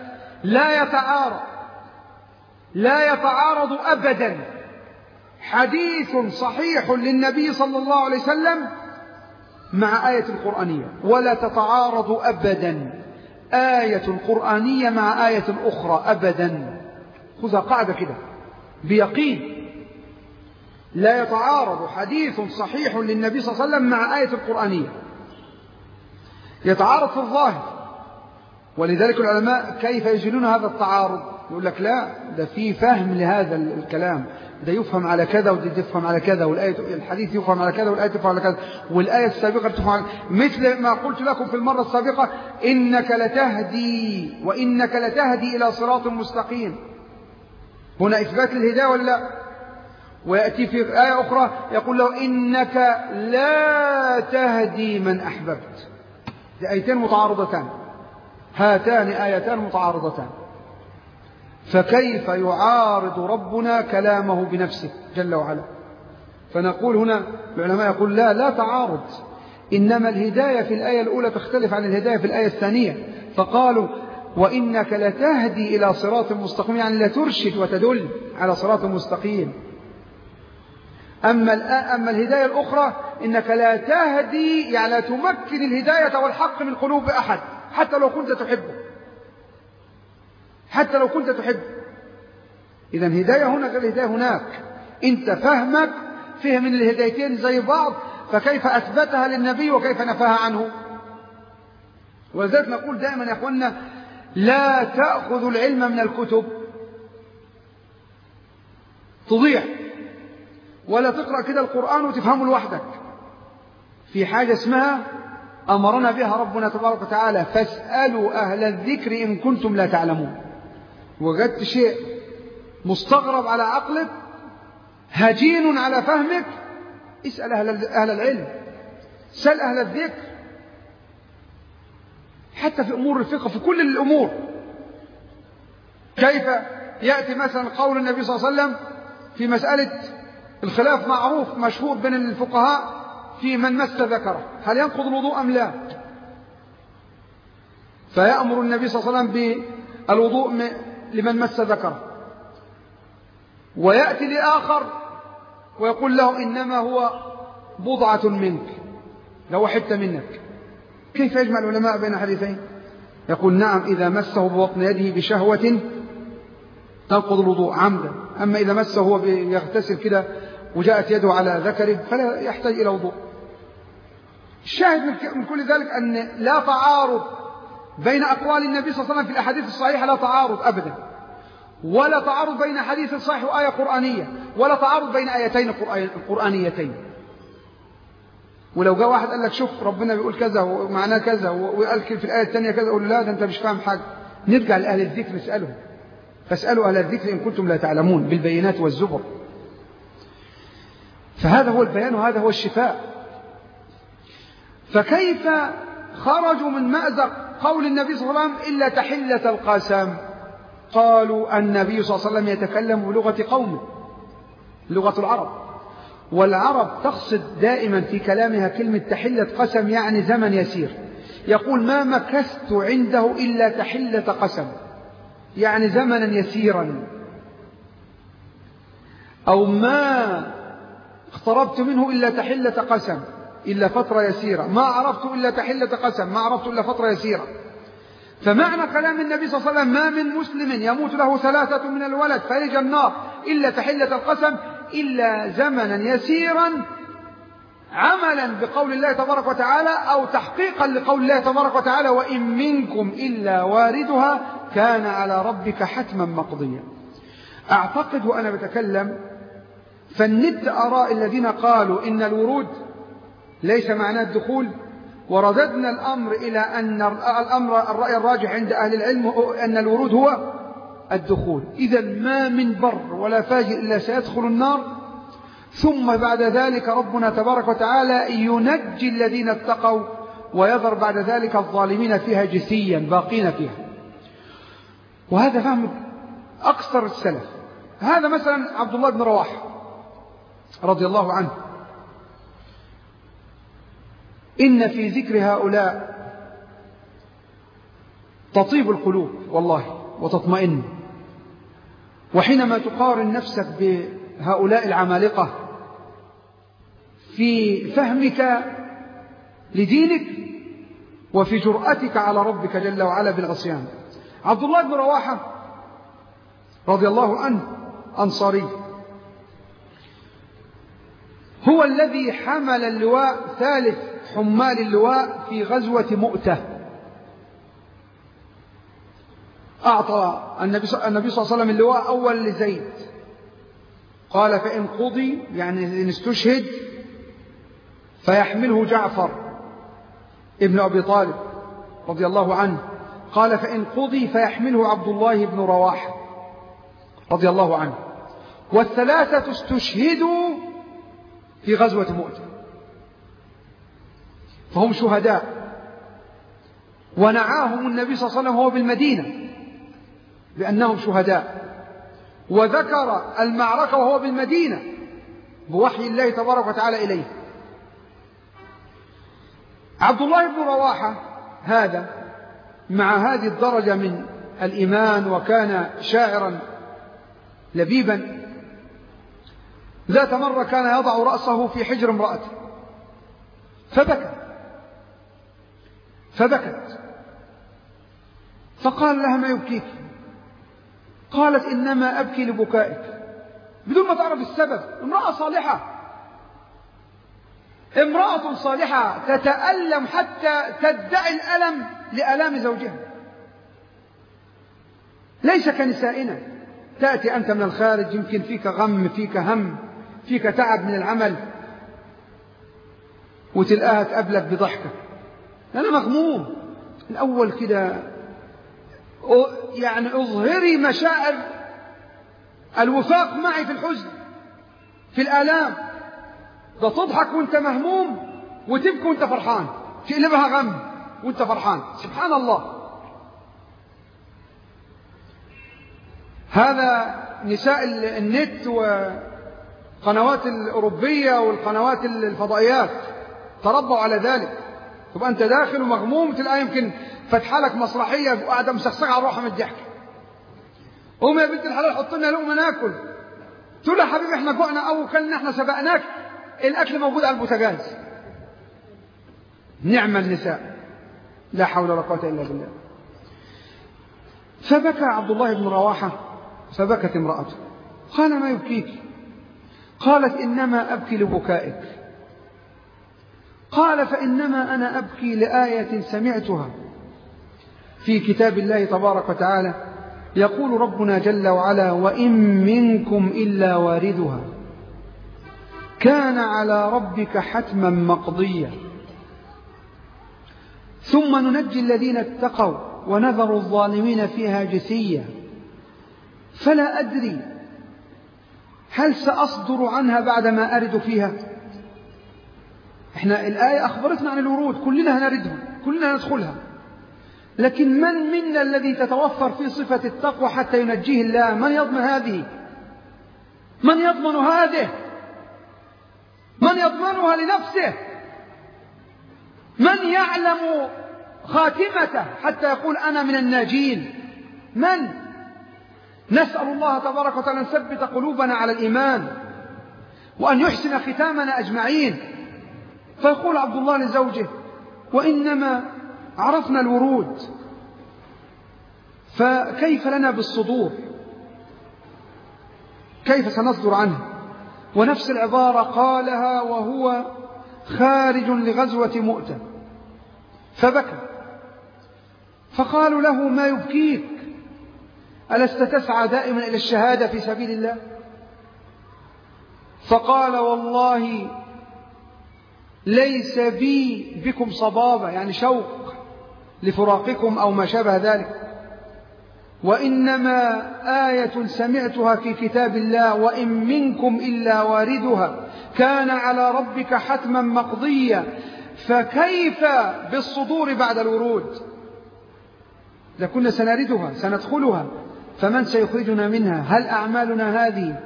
لا يتعارض أبدا حديث صحيح للنبي صلى الله عليه وسلم مع آية قرآنية، ولا تتعارض أبدا آية قرآنية مع آية أخرى أبدا. خذها قاعدة كده بيقين، لا يتعارض حديث صحيح للنبي صلى الله عليه وسلم مع آية قرآنية. يتعارض في الظاهر، ولذلك العلماء كيف يجدون هذا التعارض؟ يقول لك لا، ده في فهم لهذا الكلام، ده يفهم على كذا وده يفهم على كذا، الحديث يفهم على كذا والآية تفهم على كذا، والآية السابقة تفهم على مثل ما قلت لكم في المرة السابقة إنك لتهدي وإنك لتهدي إلى صراط مستقيم. هنا إثبات الهداية ولا لا؟ ويأتي في آية أخرى يقول له إنك لا تهدي من أحببت. دي آيتين متعارضتان، هاتان آيتان متعارضتان، فكيف يعارض ربنا كلامه بنفسه جل وعلا؟ فنقول هنا العلماء يقول لا تعارض، إنما الهداية في الآية الأولى تختلف عن الهداية في الآية الثانية. فقالوا وإنك لتهدي إلى صراط مستقيم، يعني لا ترشد وتدل على صراط مستقيم. أما الهداية الأخرى إنك لا تهدي، يعني لا تمكن الهداية والحق من قلوب أحد حتى لو كنت تحبه. إذن هداية هنا غير هداية هناك. أنت فهمك فهم من الهدايتين زي بعض، فكيف أثبتها للنبي وكيف نفاها عنه؟ ولذلك نقول دائما يا أخوانا لا تأخذ العلم من الكتب تضيع، ولا تقرأ كده القرآن وتفهمه لوحدك. في حاجة اسمها أمرنا بها ربنا تبارك وتعالى فاسألوا أهل الذكر إن كنتم لا تعلمون. وجدت شيء مستغرب على عقلك هجين على فهمك، اسأل أهل العلم، سأل أهل الذكر، حتى في أمور الفقه، في كل الأمور. كيف يأتي مثلا قول النبي صلى الله عليه وسلم في مسألة الخلاف معروف مشهور بين الفقهاء في من مس ذكره، هل ينقض الوضوء أم لا؟ فيأمر النبي صلى الله عليه وسلم بالوضوء لمن مس ذكره، ويأتي لآخر ويقول له إنما هو بضعة منك، لو حتة منك. كيف يجمع العلماء بين حديثين؟ يقول نعم إذا مسه ببطن يده بشهوة تنقض الوضوء عمدا، أما إذا مسه هو يغتسل كده وجاءت يده على ذكره فلا يحتاج إلى وضوء. الشاهد من كل ذلك أن لا تعارض بين أقوال النبي صلى الله عليه وسلم في الأحاديث الصحيحة، لا تعارض أبدا، ولا تعارض بين حديث صحيح وآية قرآنية، ولا تعارض بين آيتين قرآنيتين. ولو جاء واحد قال لك شوف ربنا بيقول كذا ومعناه كذا وقال في الآية الثانية كذا، قول لا ده أنت مش فاهم حاجة. نرجع لأهل الذكر نسألهم، فاسألوا أهل الذكر إن كنتم لا تعلمون بالبينات والزبر. فهذا هو البيان وهذا هو الشفاء. فكيف خرجوا من مأزق قول النبي صلى الله عليه وسلم إلا تحلة القسم؟ قالوا النبي صلى الله عليه وسلم يتكلم بلغة قومه، لغة العرب، والعرب تقصد دائما في كلامها كلمة تحلة قسم، يعني زمن يسير. يقول ما مكثت عنده إلا تحلة قسم، يعني زمنا يسيرا، أو ما اقتربت منه إلا تحلة قسم إلا فترة يسيرة، ما عرفت إلا تحلة قسم، ما عرفت إلا فترة يسيرة. فمعنى كلام النبي صلى الله عليه وسلم ما من مسلم يموت له 3 من الولد فيلج النار إلا تحلة القسم إلا زمنا يسيرا، عملا بقول الله تبارك وتعالى أو تحقيقا لقول الله تبارك وتعالى وإن منكم إلا واردها كان على ربك حتما مقضيا. أعتقد وأنا بتكلم فالند آراء الذين قالوا إن الورود ليس معناه الدخول، ورددنا الأمر إلى أن الرأي الراجح عند أهل العلم أن الورود هو الدخول. إذا ما من بر ولا فاجر إلا سيدخل النار، ثم بعد ذلك ربنا تبارك وتعالى ينجي الذين اتقوا ويذر بعد ذلك الظالمين فيها جثيا باقين فيها. وهذا فهم أكثر السلف. هذا مثلا عبد الله بن رواحة رضي الله عنه، إن في ذكر هؤلاء تطيب القلوب والله وتطمئن. وحينما تقارن نفسك بهؤلاء العمالقة في فهمك لدينك وفي جرأتك على ربك جل وعلا بالعصيان. عبد الله بن رواحة رضي الله عنه أنصاري، هو الذي حمل اللواء ثالث حمال اللواء في غزوة مؤتة. أعطى النبي صلى الله عليه وسلم اللواء أول لزيد، قال فإن قضي يعني إن استشهد فيحمله جعفر ابن أبي طالب رضي الله عنه، قال فإن قضي فيحمله عبد الله بن رواحة رضي الله عنه. والثلاثة استشهدوا في غزوة مؤتة، فهم شهداء. ونعاهم النبي صلى الله عليه وسلم وهو بالمدينة بأنهم شهداء، وذكر المعركة وهو بالمدينة بوحي الله تبارك وتعالى إليه. عبد الله بن رواحة هذا مع هذه الدرجة من الإيمان وكان شاعرا لبيبا، ذات مرة كان يضع رأسه في حجر امرأته فبكت فقال لها ما يبكيك؟ قالت إنما أبكي لبكائك، بدون ما تعرف السبب. امرأة صالحة تتألم حتى تدعي الألم لآلام زوجها، ليس كنسائنا. تأتي أنت من الخارج يمكن فيك غم، فيك هم، فيك تعب من العمل، وتلقاها تقابلك بضحكة، أنا مغموم الأول كده، يعني اظهري مشاعر الوفاق معي في الحزن في الآلام. ده تضحك وانت مهموم وتبكي وانت فرحان، تقلبها غم وانت فرحان، سبحان الله. هذا نساء النت وقنوات الأوروبية والقنوات الفضائيات تربوا على ذلك. تبقى أنت داخل ومغموم، تلقى يمكن فتح لك مسرحية وقاعدة مسخسخة على روحها من الضحك. قوم يا بنت الحلال حط لنا لقمة ناكل. تقول يا حبيبي احنا جوعنا أو كلنا، احنا سبقناك، الأكل موجود على البوتاجاز. نعم النساء، لا حول ولا قوة إلا بالله. فبكى عبد الله بن رواحة فبكت امرأته، قال ما يبكيك؟ قالت إنما أبكي لبكائك. قال فإنما أنا أبكي لآية سمعتها في كتاب الله تبارك وتعالى، يقول ربنا جل وعلا وإن منكم إلا واردها كان على ربك حتما مقضيا ثم ننجي الذين اتقوا ونذر الظالمين فيها جثيا فلا أدري هل سأصدر عنها بعدما أرد فيها. احنا الآية أخبرتنا عن الورود، كلنا هنردها، كلنا هندخلها، لكن من منا الذي تتوفر في صفة التقوى حتى ينجيه الله؟ من يضمن هذه؟ من يضمن هذه؟ من يضمنها لنفسه؟ من يعلم خاتمته حتى يقول أنا من الناجين؟ من؟ نسأل الله تبارك وتعالى أن يثبت قلوبنا على الإيمان وأن يحسن ختامنا أجمعين. فيقول عبد الله لزوجه: وإنما عرفنا الورود، فكيف لنا بالصدور؟ كيف سنصدر عنه؟ ونفس العبارة قالها وهو خارج لغزوة مؤتة، فبكى. فقالوا له: ما يبكيك؟ ألست تسعى دائما إلى الشهادة في سبيل الله؟ فقال: والله ليس بي بكم صبابة، يعني شوق لفراقكم أو ما شابه ذلك، وإنما آية سمعتها في كتاب الله: وإن منكم إلا واردها كان على ربك حتما مقضيا. فكيف بالصدور بعد الورود؟ إذا كنا سنردها سندخلها، فمن سيخرجنا منها؟ هل أعمالنا هذه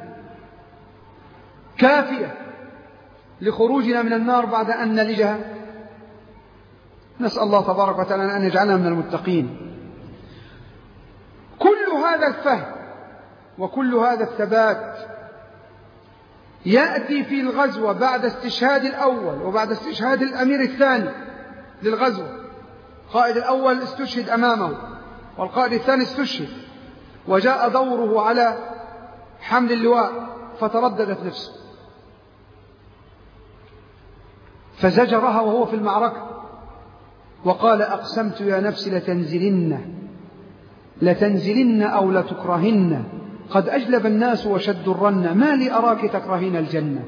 كافية لخروجنا من النار بعد أن نلجها؟ نسأل الله تبارك وتعالى أن يجعلنا من المتقين. كل هذا الفهم وكل هذا الثبات يأتي في الغزوة بعد استشهاد الأول وبعد استشهاد الأمير الثاني للغزوة. القائد الأول استشهد أمامه، والقائد الثاني استشهد، وجاء دوره على حمل اللواء، فترددت نفسه فزجرها وهو في المعركة وقال: أقسمت يا نفس لتنزلن أو لتكرهن، قد أجلب الناس وشدوا الرن، ما لي أراك تكرهين الجنة.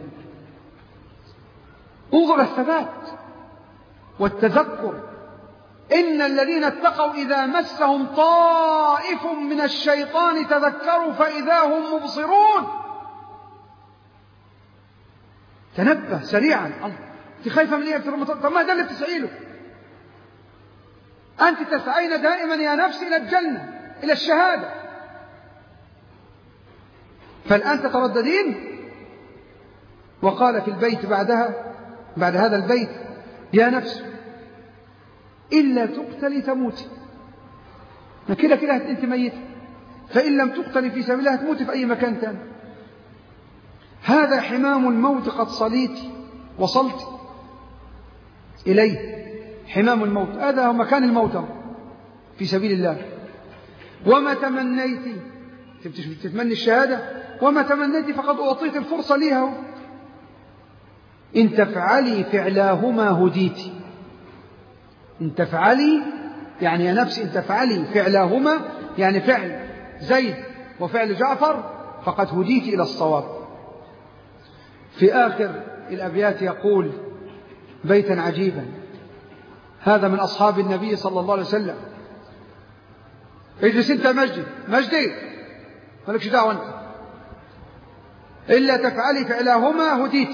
انظر الثبات والتذكر. إن الذين اتقوا إذا مسهم طائف من الشيطان تذكروا فإذا هم مبصرون. تنبه سريعا. أنت خايفة من إيه في رمضان؟ طب ما ده اللي بتسعيله. أنت تسعين دائما يا نفس إلى الجنة، إلى الشهادة، فالآن تترددين. وقال في البيت بعد هذا البيت: يا نفس إلا تقتلي تموتي. كده أنت ميتة، فإن لم تقتلي في سبيل الله تموتي في أي مكان ثاني. هذا حمام الموت قد وصلت إليه. حمام الموت هذا هو مكان الموت في سبيل الله. وما تمنيت، تتمني الشهادة، وما تمنيت فقد أعطيت الفرصة ليها. إن تفعلي فعلاهما هديت. إن تفعلي يعني يا نفسي، إن تفعلي فعلاهما يعني فعل زيد وفعل جعفر فقد هديت إلى الصواب. في آخر الأبيات يقول بيتا عجيبا، هذا من أصحاب النبي صلى الله عليه وسلم: اجلس أنت مجدي مالكش دعوة أنت، إلا تفعلي فعلاهما هديت.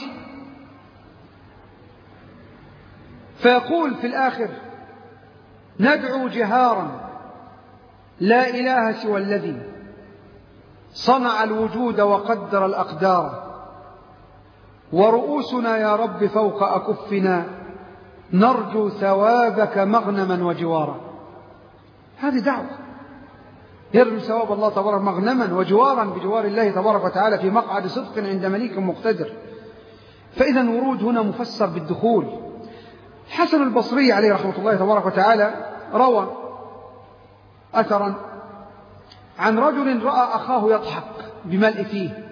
فيقول في الآخر: ندعو جهارا لا إله سوى الذي صنع الوجود وقدر الأقدار، ورؤوسنا يا رب فوق أكفنا نرجو ثوابك مغنما وجوارا. هذه دعوة يرجو ثواب الله تبارك مغنما وجوارا بجوار الله تبارك وتعالى في مقعد صدق عند مليك مقتدر. فإذا الورود هنا مفسر بالدخول. حسن البصري عليه رحمة الله تبارك وتعالى روى أثرا عن رجل رأى أخاه يضحك بملء فيه،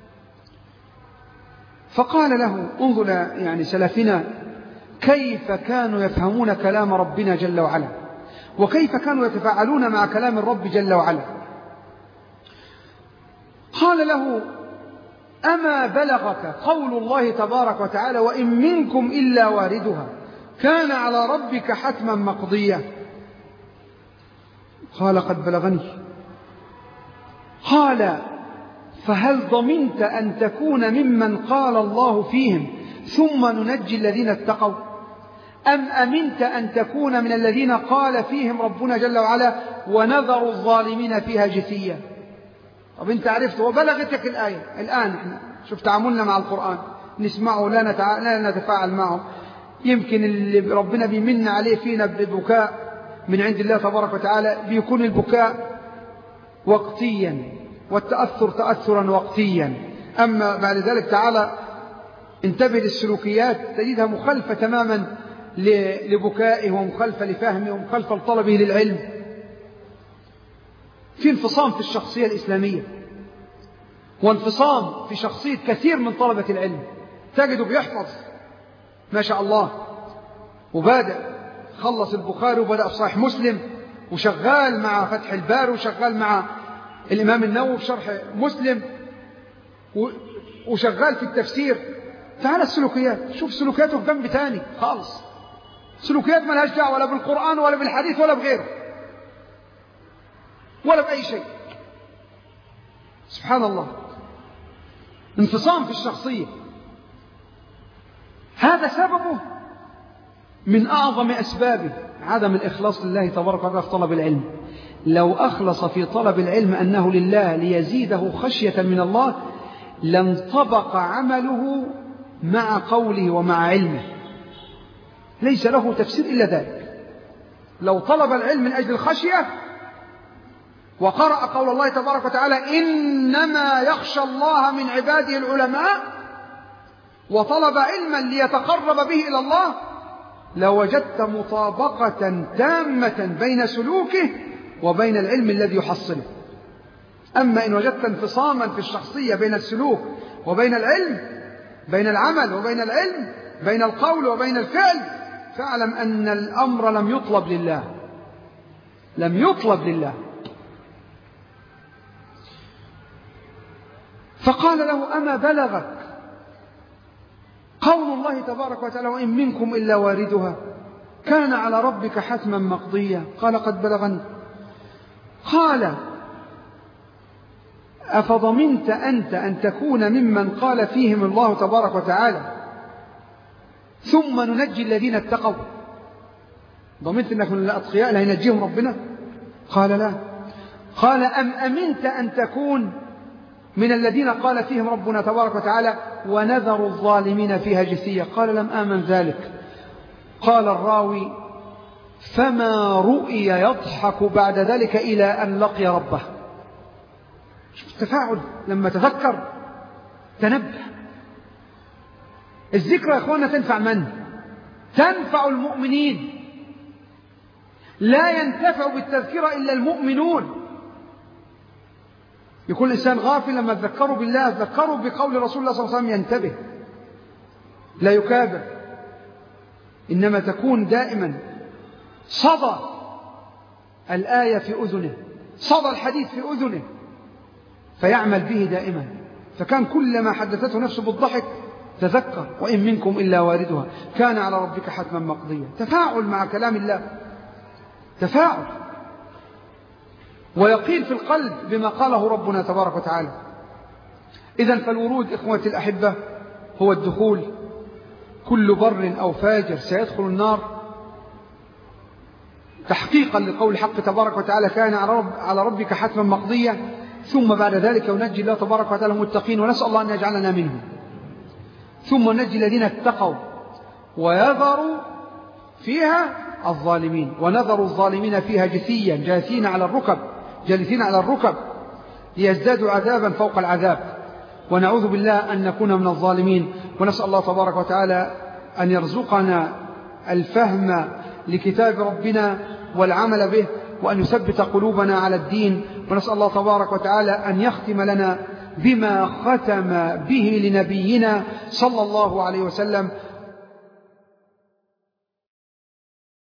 فقال له: انظر يعني سلفنا كيف كانوا يفهمون كلام ربنا جل وعلا، وكيف كانوا يتفاعلون مع كلام الرب جل وعلا. قال له: أما بلغك قول الله تبارك وتعالى: وإن منكم إلا واردها كان على ربك حتما مقضيا؟ قال: قد بلغني. قال: فهل ضمنت أن تكون ممن قال الله فيهم ثم ننجي الذين اتقوا، أم أمنت أن تكون من الذين قال فيهم ربنا جل وعلا ونذر الظالمين فيها جثيا؟ طب أنت عرفت وبلغتك الآية. الآن احنا شوف تعاملنا مع القرآن، نسمعه لا نتفاعل معه. يمكن اللي ربنا بيمن عليه فينا ببكاء من عند الله تبارك وتعالى بيكون البكاء وقتيا والتأثر تأثرا وقتيا، أما بعد ذلك تعالى انتبه للسلوكيات تجدها مخالفة تماما لبكائه، ومخالفة لفهمه، ومخالفة لطلبه للعلم. في انفصام في الشخصية الإسلامية، وانفصام في شخصية كثير من طلبة العلم. تجده بيحفظ ما شاء الله، وبدأ خلص البخاري وبدأ في صحيح مسلم، وشغال مع فتح الباري، وشغال مع الإمام النووي في شرح مسلم، وشغال في التفسير. تعال السلوكيات، شوف سلوكياته في جنب تاني خالص، سلوكيات ما لهاش دعوة ولا بالقرآن ولا بالحديث ولا بغيره ولا بأي شيء. سبحان الله، انفصام في الشخصية. هذا سببه من أعظم أسبابه عدم الإخلاص لله تبارك وتعالى في طلب العلم. لو أخلص في طلب العلم أنه لله ليزيده خشية من الله لانطبق عمله مع قوله ومع علمه، ليس له تفسير إلا ذلك. لو طلب العلم من أجل الخشية وقرأ قول الله تبارك وتعالى إنما يخشى الله من عباده العلماء، وطلب علما ليتقرب به إلى الله، لوجدت مطابقة تامة بين سلوكه وبين العلم الذي يحصله. أما إن وجدت انفصاما في الشخصية بين السلوك وبين العلم، بين العمل وبين العلم، بين القول وبين الفعل، فاعلم أن الأمر لم يطلب لله، لم يطلب لله. فقال له أما بلغك قول الله تبارك وتعالى وإن منكم إلا واردها كان على ربك حتما مقضيا؟ قال قد بلغني. قال أفضمنت أنت أن تكون ممن قال فيهم الله تبارك وتعالى ثم ننجي الذين اتقوا؟ ضمنت أنك من الأتقياء لا ينجيهم ربنا؟ قال لا. قال أم أمنت أن تكون من الذين قال فيهم ربنا تبارك وتعالى ونذر الظالمين فيها جثيا؟ قال لم آمن ذلك. قال الراوي فما رؤي يضحك بعد ذلك إلى أن لقي ربه. شوف التفاعل لما تذكر تنبه. الذكرى يا أخوانا تنفع من؟ تنفع المؤمنين. لا ينتفع بالتذكرة إلا المؤمنون. يكون الإنسان غافل لما تذكروا بالله، تذكروا بقول رسول الله صلى الله عليه وسلم ينتبه، لا يكابر، إنما تكون دائما صدى الآية في أذنه، صدى الحديث في أذنه، فيعمل به دائما. فكان كلما حدثته نفسه بالضحك تذكر وإن منكم إلا واردها كان على ربك حتما مقضيا. تفاعل مع كلام الله، تفاعل ويقين في القلب بما قاله ربنا تبارك وتعالى. إذن فالورود إخوتي الأحبة هو الدخول. كل بر أو فاجر سيدخل النار تحقيقا لقول الحق تبارك وتعالى كان على ربك حتما مقضيا. ثم بعد ذلك ينجي الله تبارك وتعالى المتقين، ونسأل الله أن يجعلنا منهم. ثم ننجي الذين اتقوا ويذر فيها الظالمين، ونذر الظالمين فيها جثيا جالسين على الركب ليزدادوا عذابا فوق العذاب. ونعوذ بالله أن نكون من الظالمين. ونسأل الله تبارك وتعالى أن يرزقنا الفهم لكتاب ربنا والعمل به، وأن يثبت قلوبنا على الدين. ونسأل الله تبارك وتعالى أن يختم لنا بما ختم به لنبينا صلى الله عليه وسلم.